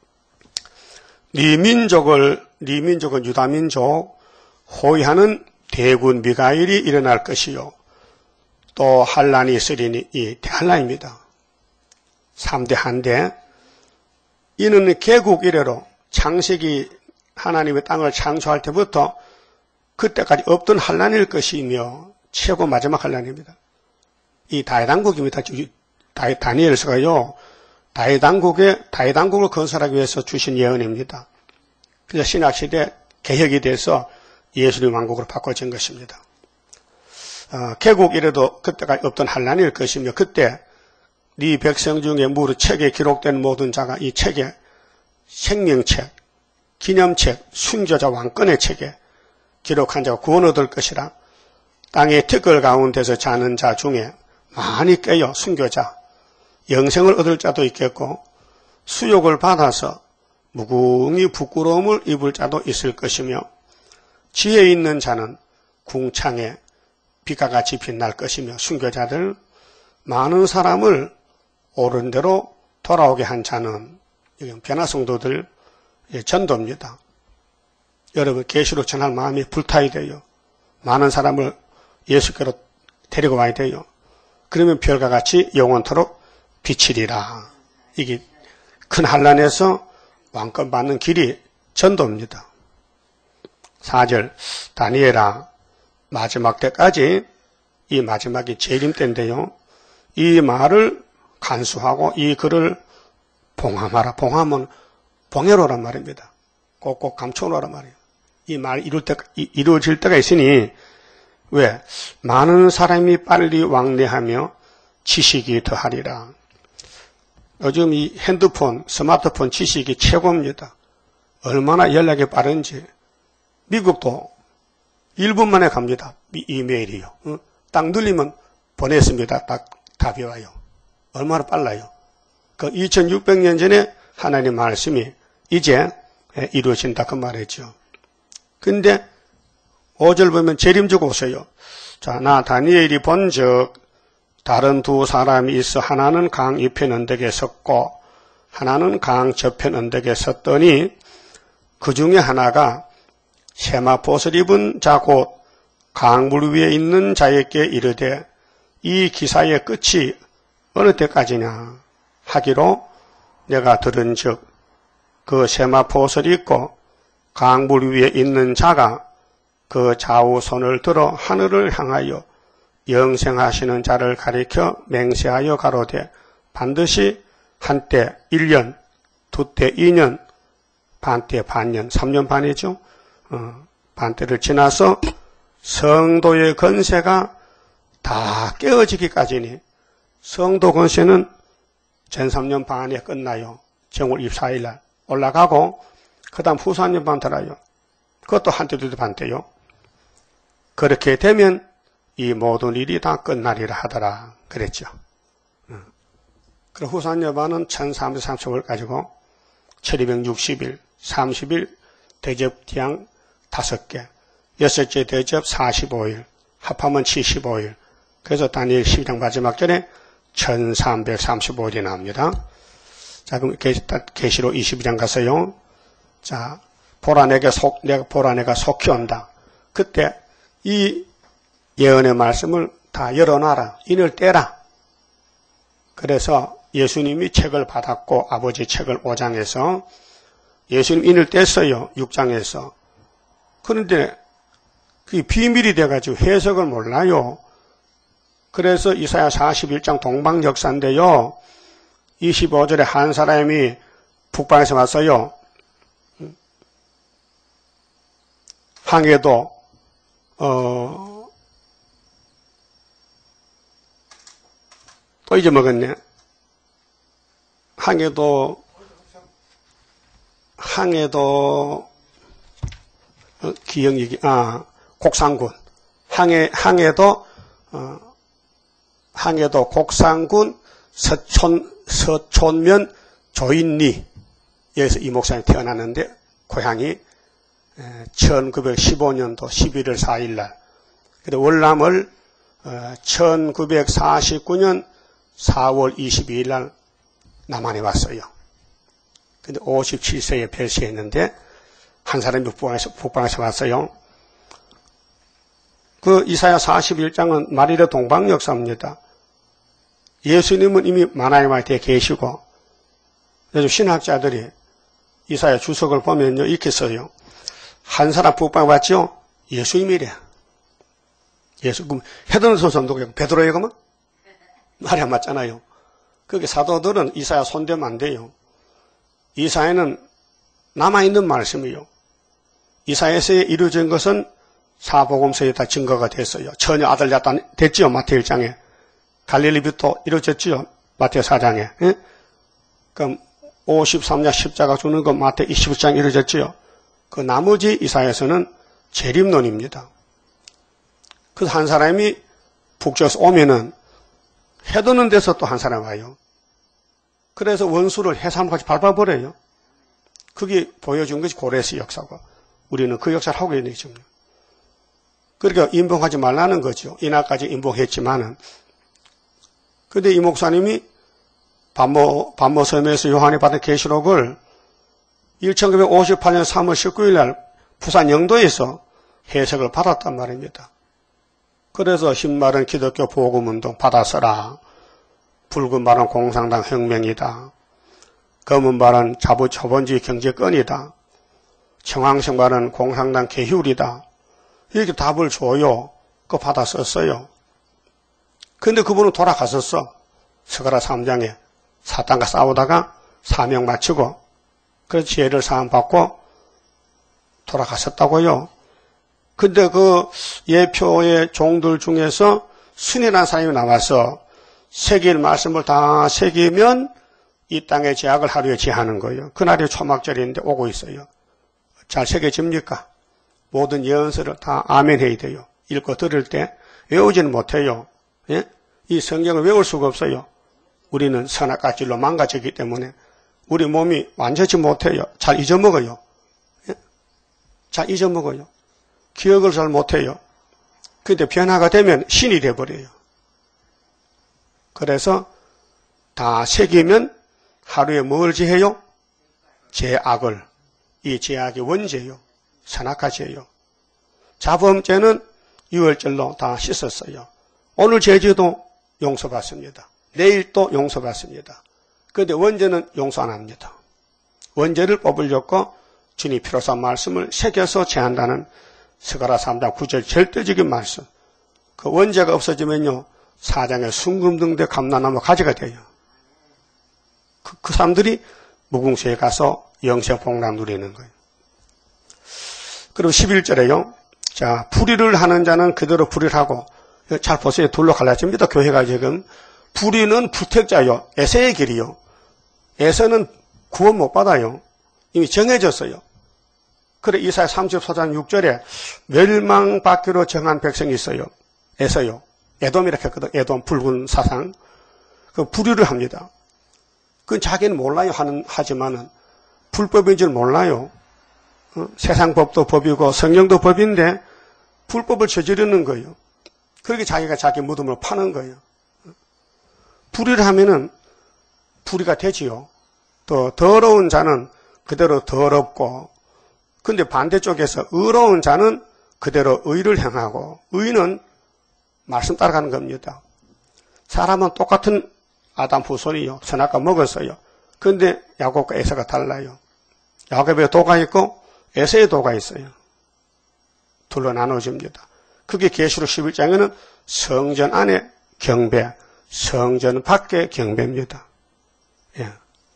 네 민족은 유다민족 호위하는 대군 미가엘이 일어날 것이요. 또 한란이 있으리니 이 대한란입니다. 3대 한대. 이는 개국 이래로 창세기 하나님의 땅을 창조할 때부터 그때까지 없던 한란일 것이며 최고 마지막 한란입니다. 이 다윗왕국입니다. 다니엘서가요. 다윗왕국을 건설하기 위해서 주신 예언입니다. 그래서 신약시대 개혁이 돼서 예수님 왕국으로 바꿔진 것입니다. 개국 이래도 그때까지 없던 한란일 것이며 그때 네 백성 중에 무릇 책에 기록된 모든 자가 이 책에 생명책, 기념책, 순교자 왕권의 책에 기록한 자가 구원 얻을 것이라. 땅의 티끌 가운데서 자는 자 중에 많이 깨어 순교자, 영생을 얻을 자도 있겠고 수욕을 받아서 무궁히 부끄러움을 입을 자도 있을 것이며 지혜 있는 자는 궁창에 빛과 같이 빛날 것이며 순교자들 많은 사람을 옳은 대로 돌아오게 한 자는 변화성도들 전도입니다. 여러분 계시로 전할 마음이 불타야 돼요. 많은 사람을 예수께로 데리고 와야 돼요. 그러면 별과 같이 영원토록 비치리라. 이게 큰 한란에서 왕권 받는 길이 전도입니다. 4절 다니엘아 마지막 때까지 이 마지막이 재림 때인데요. 이 말을 간수하고 이 글을 봉함하라. 봉함은 봉해로란 말입니다. 꼭꼭 감춰놓으란 말이에요. 이 말 이루어질 때가 있으니 왜? 많은 사람이 빨리 왕래하며 지식이 더하리라. 요즘 이 핸드폰, 스마트폰 지식이 최고입니다. 얼마나 연락이 빠른지. 미국도 1분 만에 갑니다. 이메일이요. 딱 눌리면 보냈습니다. 딱 답이 와요. 얼마나 빨라요. 그 2600년 전에 하나님 말씀이 이제 이루어진다 그 말이죠. 근데 5절 보면 재림주고 오세요. 자, 나 다니엘이 본즉 다른 두 사람이 있어 하나는 강 이편 언덕에 섰고 하나는 강 저편 언덕에 섰더니 그 중에 하나가 세마포옷을 입은 자 곧 강물 위에 있는 자에게 이르되 이 기사의 끝이 어느 때까지냐 하기로 내가 들은즉 그 세마포옷을 입고 강물 위에 있는 자가 그 좌우 손을 들어 하늘을 향하여 영생하시는 자를 가리켜 맹세하여 가로되 반드시 한때 1년, 두때 2년, 반때 반년, 3년 반이죠. 반때를 지나서 성도의 건세가 다 깨어지기까지니 성도 건세는 전 3년 반에 끝나요. 정월 24일 날 올라가고 그 다음 후 3년 반 들어요. 그것도 한때 두때 반때요. 그렇게 되면 이 모든 일이 다 끝나리라 하더라 그랬죠. 그 후 3년 반은 1330을 가지고 1260일, 30일 대접기양 5개, 여섯째 대접 45일, 합하면 75일. 그래서 다니엘 12장 마지막 절에 1335일이 나옵니다. 자, 그럼 계시록 22장 가서요. 자, 보라 내가 속히 온다. 그때 이 예언의 말씀을 다 열어놔라. 인을 떼라. 그래서 예수님이 책을 받았고 아버지 책을 5장에서 예수님 인을 뗐어요. 6장에서. 그런데 그게 비밀이 돼가지고 해석을 몰라요. 그래서 이사야 41장 동방역사인데요. 25절에 한 사람이 북방에서 왔어요. 항해도 또 잊어먹었네. 항해도 기영이기 곡상군 항해도 곡상군 서촌면 조인리 여기서 이 목사님이 태어났는데 고향이 1915년도 11월 4일날 근데 월남을 1949년 4월 22일날 남한에 왔어요. 근데 57세에 별세했는데 한 사람이 북방에서 왔어요. 그 이사야 41장은 말일의 동방 역사입니다. 예수님은 이미 만화에 되어 계시고 그래서 신학자들이 이사야 주석을 보면요 이렇게 써요. 한 사람 북방에 왔죠? 예수님이래. 예수 그럼 헤드너서 누구예요? 베드로예요 그러면? 말이 안 맞잖아요. 그게 사도들은 이사야 손대면 안 돼요. 이사야는 남아있는 말씀이요. 이사야서에 이루어진 것은 사복음서에 다 증거가 됐어요. 처녀 아들 됐지요. 마태오 1장에. 갈릴리부터 이루어졌지요. 마태오 4장에. 예? 그럼 53년 십자가 죽는 거 마태오 29장 이루어졌지요. 그 나머지 이사야서는 재림론입니다. 그래서 한 사람이 북쪽에서 오면은 해도는 데서 또 한 사람 와요. 그래서 원수를 해삼같이 밟아버려요. 그게 보여준 것이 고레스 역사고 우리는 그 역사를 하고 있는 거죠. 그러니까 인봉하지 말라는 거죠. 이날까지 인봉했지만은. 근데 이 목사님이 반모섬에서 요한이 받은 계시록을 1958년 3월 19일 날 부산 영도에서 해석을 받았단 말입니다. 그래서 흰 말은 기독교 복음운동 받아서라. 붉은 말은 공산당 혁명이다. 검은 말은 자본주의 경제권이다. 청황색 말은 공산당 개휴리다. 이렇게 답을 줘요. 그거 받아 썼어요. 근데 그분은 돌아갔었어. 스가랴 3장에 사탄과 싸우다가 사명 마치고 그래서 죄를 사함받고 돌아갔었다고요. 근데 그 예표의 종들 중에서 순이라는 사람이 나와서 새길 말씀을 다 새기면 이 땅의 죄악을 하루에 제하는 거예요. 그날이 초막절인데 오고 있어요. 잘 새겨집니까? 모든 예언서를 다 아멘 해야 돼요. 읽고 들을 때 외우지는 못해요. 예? 이 성경을 외울 수가 없어요. 우리는 선악과질로 망가졌기 때문에 우리 몸이 완전치 못해요. 잘 잊어먹어요. 예? 잘 잊어먹어요. 기억을 잘 못해요. 그런데 변화가 되면 신이 돼버려요. 그래서 다 새기면 하루에 뭘 제해요? 죄악을. 이 죄악이 원죄요. 선악과죄요. 자범죄는 유월절로 다 씻었어요. 오늘 제주도 용서받습니다. 내일 또 용서받습니다. 그런데 원죄는 용서 안 합니다. 원죄를 뽑으려고 주님 피로써 말씀을 새겨서 제한다는 스가랴 3장 9절 절대적인 말씀. 그 원죄가 없어지면요. 사장의 순금등대 감나나무 가지가 돼요. 그 사람들이 무궁수에 가서 영생복락 누리는 거예요. 그리고 11절에요. 자, 불의를 하는 자는 그대로 불의를 하고, 잘 보세요. 둘로 갈라집니다. 교회가 지금. 불의는 부택자요. 에서의 길이요. 에서는 구원 못 받아요. 이미 정해졌어요. 그래, 이사야 34장 6절에 멸망받기로 정한 백성이 있어요. 에서요. 에돔이라고 했거든. 에돔 붉은 사상. 그 불의를 합니다. 그건 자기는 몰라요. 하지만은 불법인 줄 몰라요. 세상 법도 법이고 성경도 법인데 불법을 저지르는 거예요. 그렇게 자기가 자기 무덤을 파는 거예요. 불의를 하면은 불의가 되지요. 또 더러운 자는 그대로 더럽고, 근데 반대쪽에서 의로운 자는 그대로 의를 행하고, 의는 말씀 따라가는 겁니다. 사람은 똑같은 아담 후손이요. 선악과 먹었어요. 그런데 야곱과 에서가 달라요. 야곱에 도가 있고 에서에 도가 있어요. 둘로 나눠집니다. 그게 계시록 11장에는 성전 안에 경배, 성전 밖에 경배입니다. 예.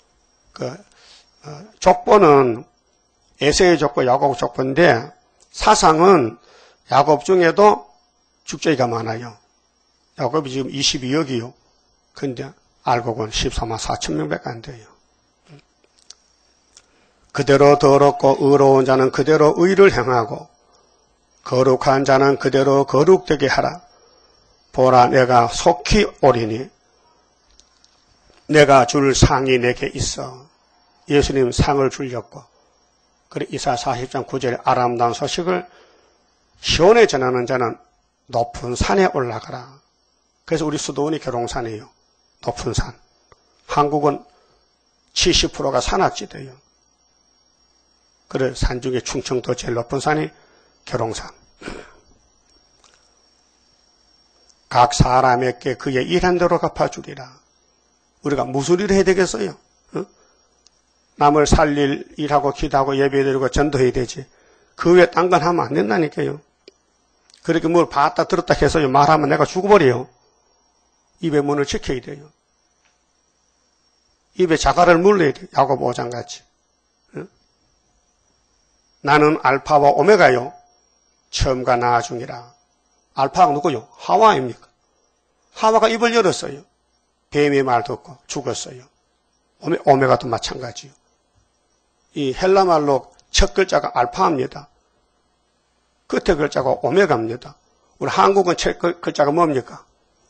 족보는 에서의 족보, 야곱 족보인데 사상은 야곱 중에도 죽죄가 많아요. 야곱이 지금 22억이요. 근데 알고 보면 14만 4천 명밖에 안 돼요. 그대로 더럽고 의로운 자는 그대로 의를 행하고 거룩한 자는 그대로 거룩되게 하라. 보라, 내가 속히 오리니 내가 줄 상이 내게 있어. 예수님 상을 주려고. 그래 이사 40장 9절에 아름다운 소식을 시온에 전하는 자는 높은 산에 올라가라. 그래서 우리 수도원이 계룡산이에요. 높은 산. 한국은 70%가 산악지대예요. 그래 산 중에 충청도 제일 높은 산이 계룡산. 각 사람에게 그의 일한 대로 갚아주리라. 우리가 무슨 일을 해야 되겠어요? 남을 살릴 일하고 기도하고 예배드리고 전도해야 되지. 그 외에 딴 건 하면 안 된다니까요. 그렇게 뭘 봤다 들었다 해서요 말하면 내가 죽어버려요. 입의 문을 지켜야 돼요. 입에 자갈을 물려야 돼요. 야고보 5장같이. 나는 알파와 오메가요. 처음과 나중이라. 알파가 누구요? 하와입니까? 하와가 입을 열었어요. 뱀의 말 듣고 죽었어요. 오메가도 마찬가지요. 이 헬라 말로 첫 글자가 알파입니다. 끝에 글자가 오메가입니다. 우리 한국은 첫 글자가 뭡니까?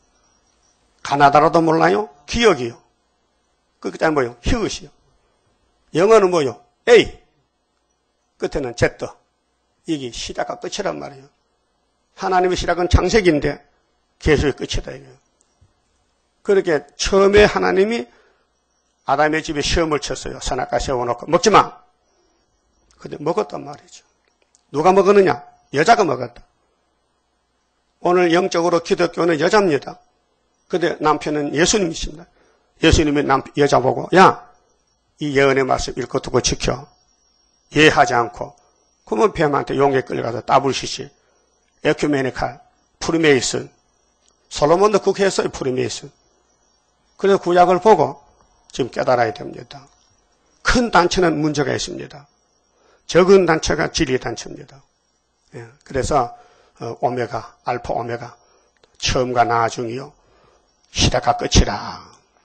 가나다라도 몰라요? 기억이요. 그 글자는 뭐요? 히읗이요. 영어는 뭐요? A. 끝에는 Z. 이게 시작과 끝이란 말이에요. 하나님의 시작은 창세기인데 계속의 끝이다 이거예요. 그렇게 처음에 하나님이 아담의 집에 시험을 쳤어요. 선악과 세워놓고 먹지 마. 근데 먹었단 말이죠. 누가 먹었느냐? 여자가 먹었다. 오늘 영적으로 기독교는 여자입니다. 근데 남편은 예수님이십니다. 예수님이 여자 보고 야, 이 예언의 말씀 읽고 두고 지켜. 예하지 않고 그러면 뱀한테 용에 끌려가서 따블시시, 에큐메니칼, 프리메이슨, 솔로몬도 그렇게 했어요. 프리메이슨. 그래서 구약을 보고 지금 깨달아야 됩니다. 큰 단체는 문제가 있습니다. 적은 단체가 진리 단체입니다. 예, 그래서 오메가, 알파 오메가, 처음과 나중이요. 시작과 끝이라.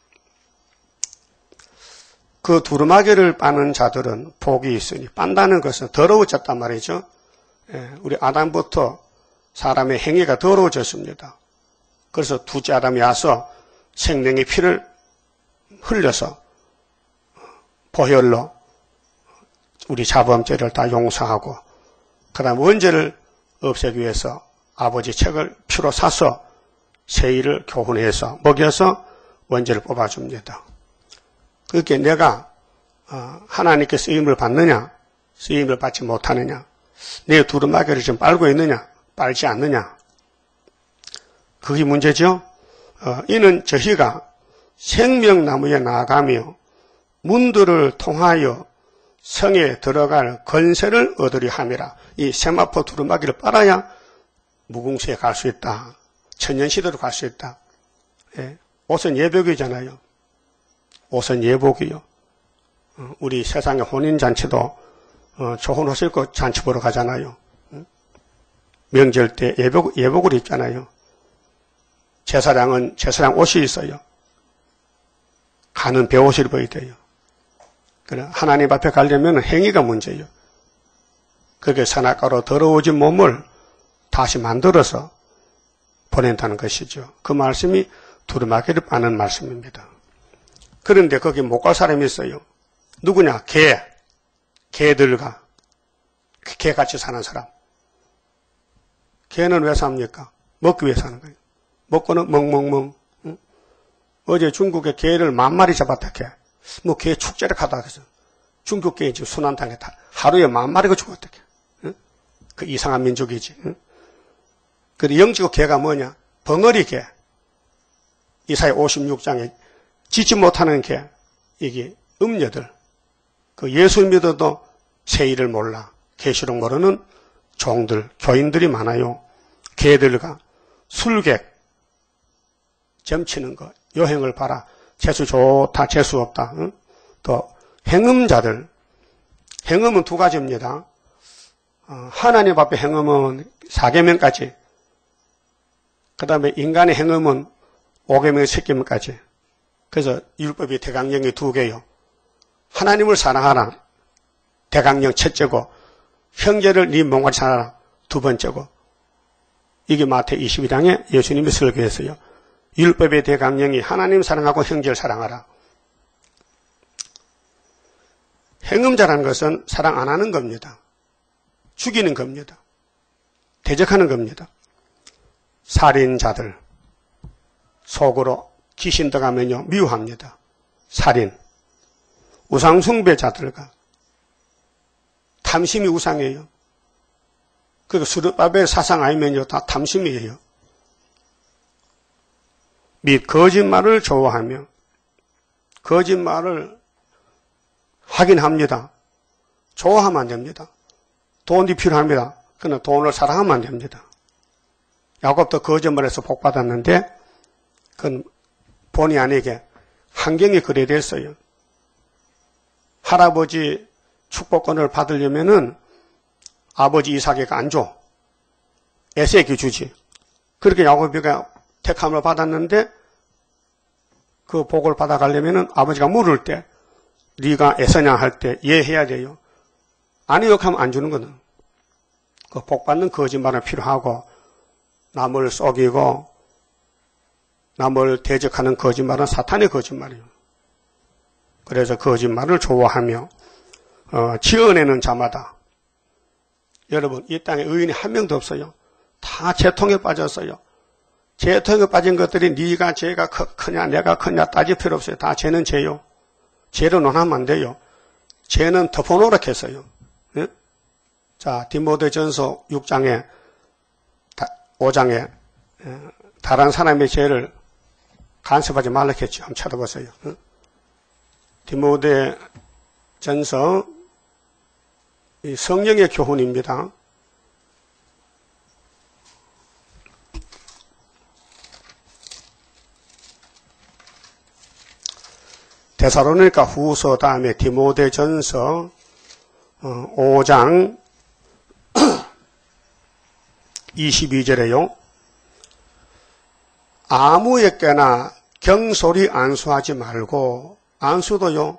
그 두루마기를 빠는 자들은 복이 있으니 빤다는 것은 더러워졌단 말이죠. 예, 우리 아담부터 사람의 행위가 더러워졌습니다. 그래서 둘째 아담이 와서 생명의 피를 흘려서 보혈로 우리 자범죄를 다 용서하고 그 다음 원죄를 없애기 위해서 아버지 책을 피로 사서 세일을 교훈해서 먹여서 원죄를 뽑아줍니다. 그렇게 내가 하나님께 쓰임을 받느냐 쓰임을 받지 못하느냐 내 두루마기를 지금 빨고 있느냐 빨지 않느냐 그게 문제죠. 이는 저희가 생명나무에 나아가며 문들을 통하여 성에 들어갈 권세를 얻으려 함이라. 이 세마포 두루마기를 빨아야 무궁수에 갈 수 있다. 천년시대로 갈 수 있다. 예. 옷은 예복이잖아요. 옷은 예복이요. 우리 세상의 혼인잔치도 좋은 옷을 입고 잔치 보러 가잖아요. 명절 때 예복을 입잖아요. 제사장은 제사장 옷이 있어요. 가는 배옷을 입어야 돼요. 그래 하나님 앞에 가려면 행위가 문제예요. 그게 선악과로 더러워진 몸을 다시 만들어서 보낸다는 것이죠. 그 말씀이 두루마기를 빠는 말씀입니다. 그런데 거기 못 갈 사람이 있어요. 누구냐? 개들과 개같이 사는 사람. 개는 왜 삽니까? 먹기 위해 사는 거예요. 먹고는 멍멍멍. 응? 어제 중국에 개를 10,000마리 잡았다 개. 뭐 개 축제를 하다 그래서 중국 개 지금 순환당에 다 하루에 10,000마리가 죽었다 개. 응? 그 이상한 민족이지. 응? 그리고 영지국 개가 뭐냐? 벙어리 개. 이사야 56장에 짖지 못하는 개. 이게 음녀들. 그 예수 믿어도 세일을 몰라. 계시록 모르는 종들, 교인들이 많아요. 개들과 술객, 점치는 거, 여행을 봐라. 재수 좋다, 재수 없다. 응? 또 행음자들. 행음은 두 가지입니다. 하나님 앞에 행음은 4계명까지. 그 다음에 인간의 행음은 5계명, 10계명까지. 그래서 율법이 대강령이 2개요. 하나님을 사랑하라. 대강령 첫째고 형제를 네 몸같이 사랑하라 두 번째고 이게 마태 22장에 예수님이 설교했어요. 율법의 대강령이 하나님 사랑하고 형제를 사랑하라. 행음자라는 것은 사랑 안 하는 겁니다. 죽이는 겁니다. 대적하는 겁니다. 살인자들 속으로 귀신 들어가면요 미워합니다. 살인 우상숭배자들과 탐심이 우상이에요. 그 스룹바벨 사상 아니면요 다 탐심이에요. 및 거짓말을 좋아하며 거짓말을 하긴 합니다. 좋아하면 안 됩니다. 돈이 필요합니다. 그러나 돈을 사랑하면 안 됩니다. 야곱도 거짓말해서 복 받았는데 그건 본의 아니게 환경이 그래 됐어요. 할아버지 축복권을 받으려면은 아버지 이삭에게 안 줘. 에세에게 주지. 그렇게 야곱이가 택함을 받았는데 그 복을 받아가려면은 아버지가 물을 때 네가 에서냐 할 때 예 해야 돼요. 아니요 하면 안 주는 거는. 그 복 받는 거짓말은 필요하고 남을 속이고 남을 대적하는 거짓말은 사탄의 거짓말이에요. 그래서 거짓말을 좋아하며 지어내는 자마다 여러분 이 땅에 의인이 한 명도 없어요. 다 재통에 빠졌어요. 재통에 빠진 것들이 네가 죄가 크냐 내가 크냐 따질 필요 없어요. 다 죄는 죄요. 죄로 논하면 안 돼요. 죄는 덮어놓으라고 했어요. 네? 자 디모데전서 6장에 5장에 다른 사람의 죄를 간섭하지 말라고 했죠. 한번 찾아보세요. 디모데전서 성령의 교훈입니다. 데살로니가 후서 다음에 디모데전서 5장 22절에요. 아무에게나 경솔히 안수하지 말고 안수도요.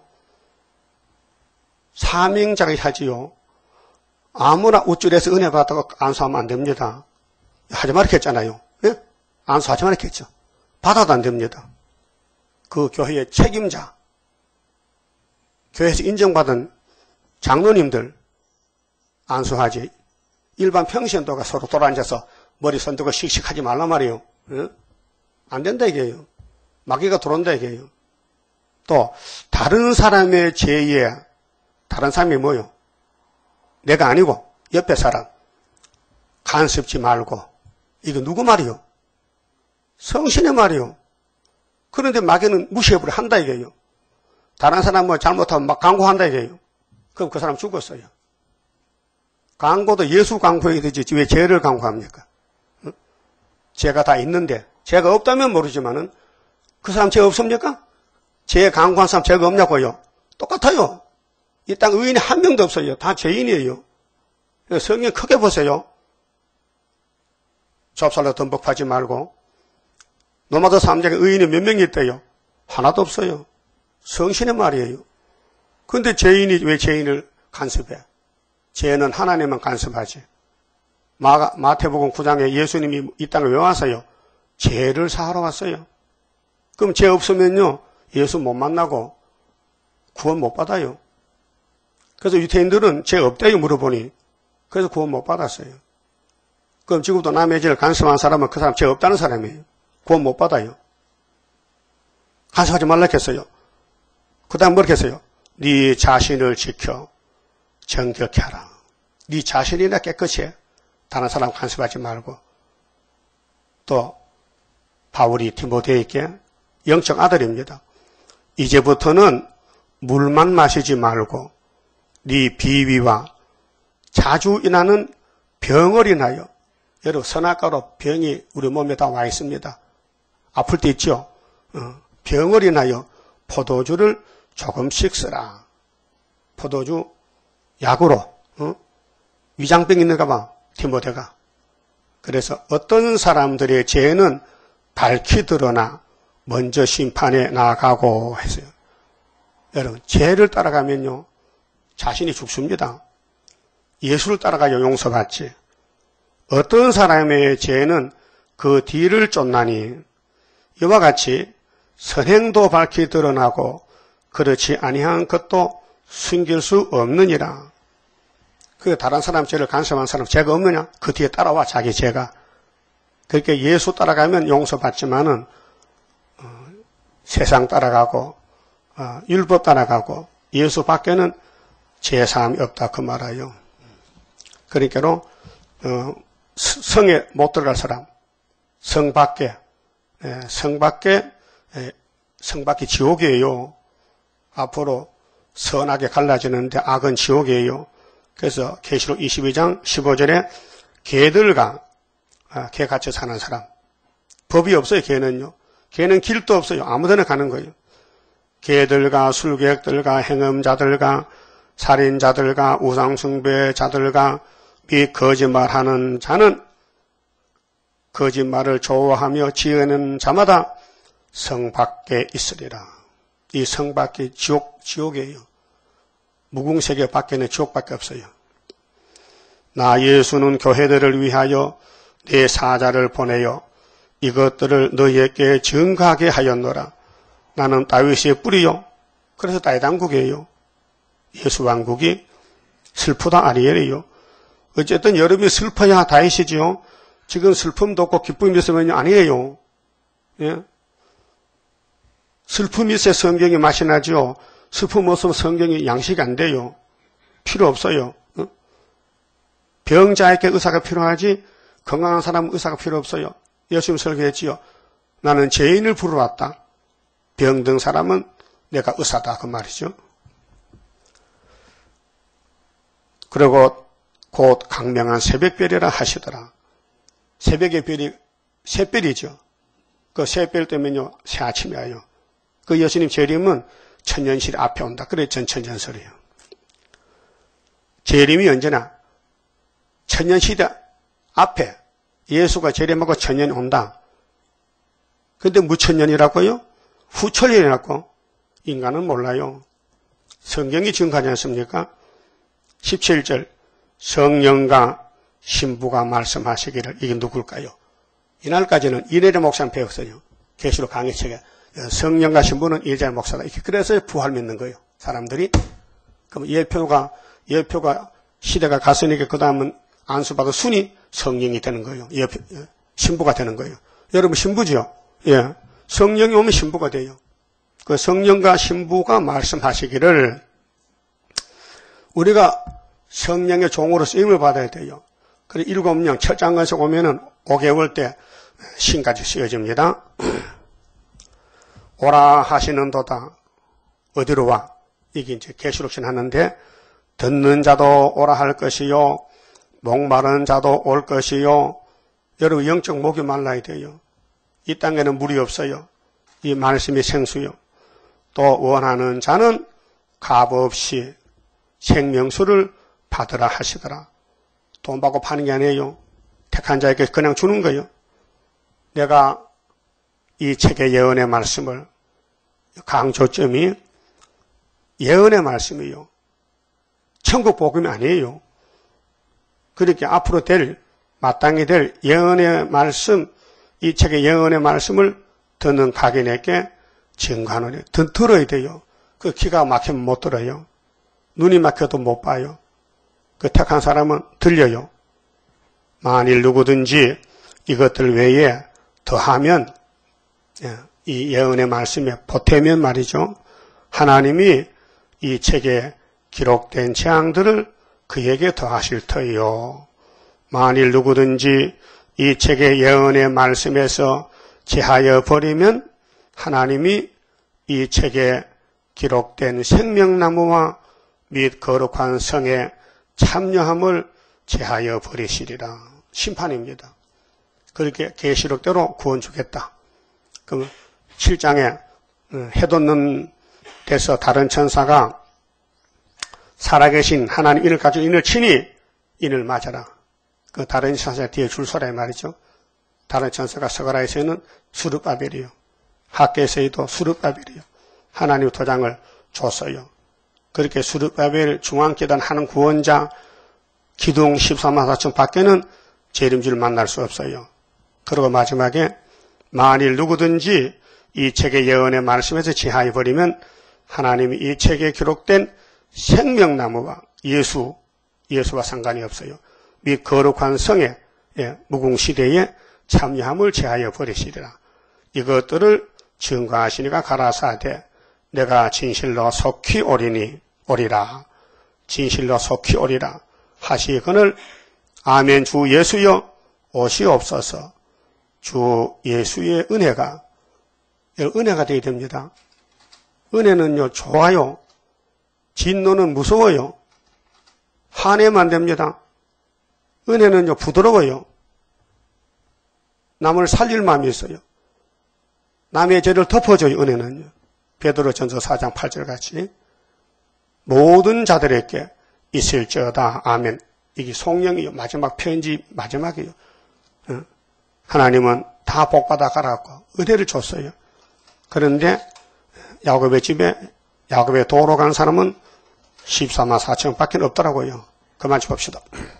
사명자가 하지요. 아무나 우쭐해서 은혜 받았다고 안수하면 안 됩니다. 하지 말라 했잖아요. 예? 안수하지 말라 했죠. 받아도 안 됩니다. 그 교회의 책임자, 교회에서 인정받은 장로님들 안수하지. 일반 평신도가 서로 돌아앉아서 머리 손들고 씩씩하지 말란 말이에요. 예? 안 된다 이게요. 마귀가 들어온다 이게요. 또 다른 사람의 죄에 다른 사람이 뭐요? 내가 아니고 옆에 사람 간섭지 말고. 이거 누구 말이요? 성신의 말이요. 그런데 마귀는 무시해버려 한다 이게요. 다른 사람 뭐 잘못하면 막 강구한다 이게요. 그럼 그 사람 죽었어요. 강구도 예수 강구해야 되지 왜 죄를 강구합니까? 응? 죄가 다 있는데 죄가 없다면 모르지만은 그 사람 죄 없습니까? 죄 강구한 사람 죄가 없냐고요? 똑같아요. 이 땅 의인이 한 명도 없어요. 다 죄인이에요. 성경 크게 보세요. 좁쌀로 덤벅하지 말고. 노마드 3장에 의인이 몇 명이 있대요? 하나도 없어요. 성신의 말이에요. 그런데 죄인이 왜 죄인을 간섭해? 죄는 하나님만 간섭하지. 마태복음 9장에 예수님이 이 땅에 왜 왔어요? 죄를 사하러 왔어요. 그럼 죄 없으면요 예수 못 만나고 구원 못 받아요. 그래서 유대인들은 죄 없대요 물어보니 그래서 구원 못 받았어요. 그럼 지금도 남의 죄를 간섭한 사람은 그 사람 죄 없다는 사람이에요. 구원 못 받아요. 간섭하지 말라 했어요. 그 다음 뭐라고 했어요? 네 자신을 지켜 정결케 하라. 네 자신이나 깨끗이 해. 다른 사람 간섭하지 말고. 또 바울이 디모데에게 영적 아들입니다. 이제부터는 물만 마시지 말고 네 비위와 자주 인하는 병을 인하여. 여러분 선악과로 병이 우리 몸에 다 와 있습니다. 아플 때 있죠. 병을 인하여 포도주를 조금씩 쓰라. 포도주 약으로 위장병 있는가 봐 디모데가. 그래서 어떤 사람들의 죄는 밝히 드러나 먼저 심판에 나아가고 했어요. 여러분 죄를 따라가면요 자신이 죽습니다. 예수를 따라가야 용서받지. 어떤 사람의 죄는 그 뒤를 쫓나니 이와 같이 선행도 밝히 드러나고 그렇지 아니한 것도 숨길 수 없느니라. 그 다른 사람 죄를 간섭한 사람 죄가 없느냐? 그 뒤에 따라와 자기 죄가. 그렇게 예수 따라가면 용서받지만은 세상 따라가고 율법 따라가고 예수 밖에는 죄사함이 없다 그 말이에요. 그러니까로 성에 못 들어갈 사람, 성 밖에 지옥이에요. 앞으로 선하게 갈라지는데 악은 지옥이에요. 그래서 계시록 22장 15절에 개들과 개 같이 사는 사람. 법이 없어요, 개는요. 개는 길도 없어요. 아무데나 가는 거예요. 개들과 술객들과 행음자들과 살인자들과 우상숭배자들과 및 거짓말하는 자는 거짓말을 좋아하며 지어내는 자마다 성 밖에 있으리라. 이 성 밖이 지옥이에요. 무궁세계 밖에는 지옥밖에 없어요. 나 예수는 교회들을 위하여 내 사자를 보내어 이것들을 너희에게 증거하게 하였노라. 나는 다윗의 뿌리요. 그래서 다윗 왕국이에요. 예수 왕국이 슬프다 아리엘이요. 어쨌든 여러분이 슬퍼야 다윗이지요. 지금 슬픔도 없고 기쁨이 있으면 아니에요. 예? 슬픔이 있어야 성경이 맛이 나죠. 슬픔 없으면 성경이 양식이 안 돼요. 필요 없어요. 병자에게 의사가 필요하지 건강한 사람은 의사가 필요 없어요. 예수님 설교했지요. 나는 죄인을 부르러 왔다. 병든 사람은 내가 의사다 그 말이죠. 그리고 곧 강명한 새벽별이라 하시더라. 새벽의 별이 새별이죠. 그 새별 때문에요 새아침이 와요. 그 예수님 재림은 천년실 앞에 온다. 그래 전천전설이에요. 재림이 언제나 천년시대 앞에 예수가 재림하고 천년이 온다. 근데 무천년이라고요? 후천년이라고? 인간은 몰라요. 성경이 증거하지 않습니까? 17절 성령과 신부가 말씀하시기를 이게 누굴까요? 이날까지는 이래리 목사님 배웠어요. 계시록 강의책에 성령과 신부는 이래리 목사다. 이렇게 그래서 부활 믿는 거예요. 사람들이. 그럼 예표가 시대가 갔으니까 그 다음은 안수받은 순이 성령이 되는 거예요. 신부가 되는 거예요. 여러분 신부죠? 예. 성령이 오면 신부가 돼요. 그 성령과 신부가 말씀하시기를 우리가 성령의 종으로 쓰임을 받아야 돼요. 그래서 7명 철장관에서 오면은 5개월 때 신까지 쓰여집니다. 오라 하시는도다. 어디로 와? 이게 이제 계시록신 하는데 듣는 자도 오라 할 것이요. 목마른 자도 올 것이요. 여러분 영적 목이 말라야 돼요. 이 땅에는 물이 없어요. 이 말씀이 생수요. 또 원하는 자는 값없이 생명수를 받으라 하시더라. 돈 받고 파는 게 아니에요. 택한 자에게 그냥 주는 거예요. 내가 이 책의 예언의 말씀을 강조점이 예언의 말씀이요. 천국 복음이 아니에요. 그렇게 앞으로 마땅히 될 예언의 말씀, 이 책의 예언의 말씀을 듣는 각인에게 증거하노니 들어야 돼요. 그 기가 막히면 못 들어요. 눈이 막혀도 못 봐요. 그 택한 사람은 들려요. 만일 누구든지 이것들 외에 더하면 이 예언의 말씀에 보태면 말이죠. 하나님이 이 책에 기록된 재앙들을 그에게 더하실 터이요. 만일 누구든지 이 책의 예언의 말씀에서 제하여 버리면 하나님이 이 책에 기록된 생명나무와 및 거룩한 성에 참여함을 제하여 버리시리라. 심판입니다. 그렇게 계시록대로 구원 주겠다. 그럼 7장에 해돋는 데서 다른 천사가 살아계신 하나님 인을 가지고 인을 치니 인을 맞아라. 그 다른 천사 뒤에 줄 서라 말이죠. 다른 천사가 서가라에서는 수르바벨이요. 학계에서도 수르바벨이요. 하나님 도장을 줬어요. 그렇게 수르바벨 중앙재단 하는 구원자 기둥 14만 4천 밖에는 재림주를 만날 수 없어요. 그리고 마지막에 만일 누구든지 이 책의 예언의 말씀에서 지하해버리면 하나님이 이 책에 기록된 생명나무와 예수와 상관이 없어요. 및 거룩한 성의 무궁시대에 참여함을 제하여 버리시리라. 이것들을 증거하시니가 가라사대 내가 진실로 속히 오리라. 진실로 속히 오리라. 하시거늘 아멘. 주 예수여 오시옵소서. 주 예수의 은혜가 되어야 됩니다. 은혜는요 좋아요. 진노는 무서워요. 한해만 됩니다. 은혜는요 부드러워요. 남을 살릴 마음이 있어요. 남의 죄를 덮어줘요. 은혜는요. 베드로전서 4장 8절 같이 모든 자들에게 있을지어다. 아멘. 이게 송영이요. 마지막 편지 마지막이에요. 하나님은 다 복받아 가라고 은혜를 줬어요. 그런데 야곱의 집에 야곱의 도로 간 사람은 14만 4천 밖에 없더라고요. 그만 봅시다.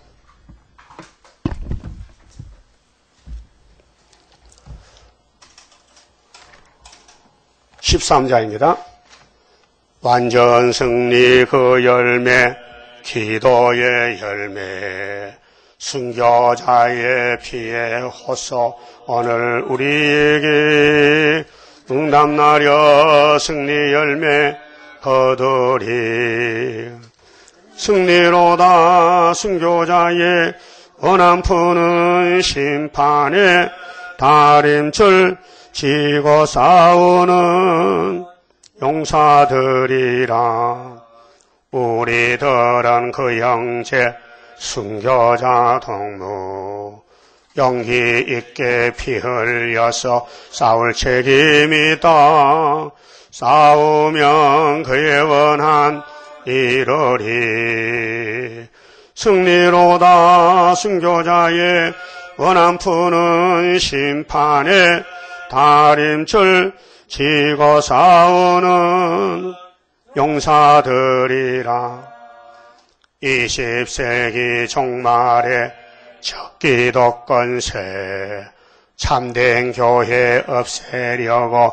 13자입니다. 완전 승리 그 열매, 기도의 열매, 순교자의 피의 호소, 오늘 우리에게 응답나려 승리 열매 거두리. 승리로다 순교자의 원한 푸는 심판에 다림줄 지고 싸우는 용사들이라. 우리들은 그 형제 순교자 동무 용기 있게 피 흘려서 싸울 책임이다. 싸우면 그의 원한 이루리. 승리로다 순교자의 원한 푸는 심판에 다림줄 지고 싸우는 용사들이라. 20세기 종말에 적기독권세 참된 교회 없애려고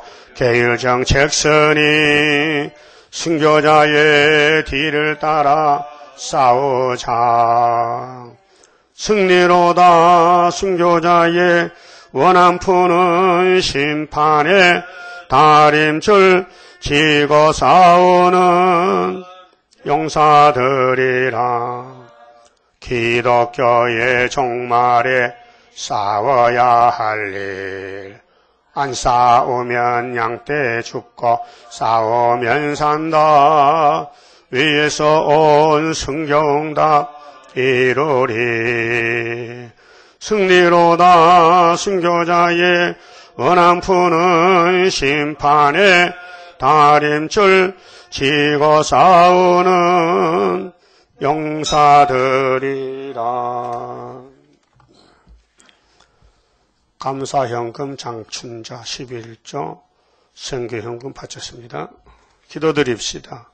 계율정책선이 순교자의 뒤를 따라 싸우자. 승리로다 순교자의 원한 푸는 심판에 다림줄 지고 싸우는 용사들이라. 기독교의 종말에 싸워야 할 일. 안 싸우면 양떼 죽고 싸우면 산다. 위에서 온 성경답 이루리. 승리로다 순교자의 원한 푸는 심판에 다림줄 지고 싸우는 용사들이라. 감사현금 장춘자 11조 선교현금 바쳤습니다. 기도드립시다.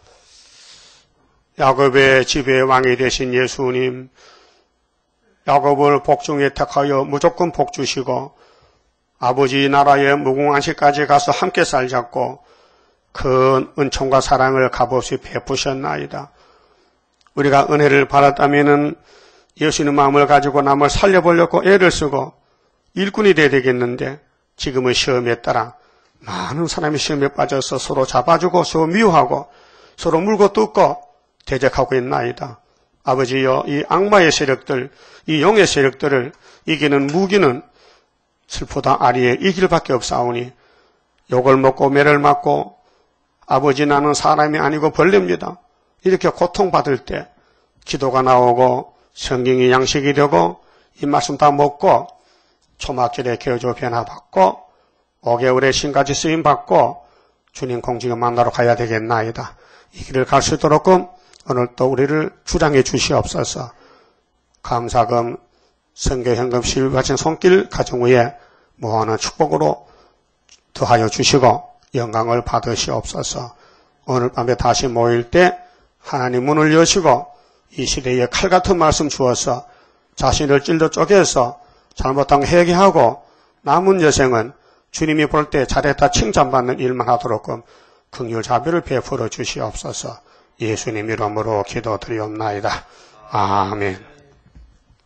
야곱의 집의 왕이 되신 예수님, 야곱을 복중에 택하여 무조건 복 주시고 아버지 나라의 무궁한시까지 가서 함께 살자고 큰 은총과 사랑을 값없이 베푸셨나이다. 우리가 은혜를 받았다면은 예수님 마음을 가지고 남을 살려보려고 애를 쓰고 일꾼이 돼야 되겠는데 지금은 시험에 따라 많은 사람이 시험에 빠져서 서로 잡아주고 서로 미워하고 서로 물고 뜯고 대적하고 있나이다. 아버지여, 이 악마의 세력들, 이 용의 세력들을 이기는 무기는 슬프다 아리에 이 길밖에 없사오니 욕을 먹고 매를 맞고 아버지 나는 사람이 아니고 벌레입니다. 이렇게 고통받을 때 기도가 나오고 성경이 양식이 되고 이 말씀 다 먹고 초막절에 개조 변화받고 5개월의 신까지 쓰임받고 주님 공중에 만나러 가야 되겠나이다. 이 길을 갈 수 있도록 오늘 또 우리를 주장해 주시옵소서. 감사금 선교현금 10일 바친 손길 가정 위에 무한한 축복으로 더하여 주시고 영광을 받으시옵소서. 오늘 밤에 다시 모일 때 하나님 문을 여시고 이 시대에 칼같은 말씀 주어서 자신을 찔러 쪼개서 잘못한 거 회개하고 남은 여생은 주님이 볼 때 잘했다 칭찬받는 일만 하도록끔 긍휼 자비를 베풀어 주시옵소서. 예수님 이름으로 기도드리옵나이다. 아멘.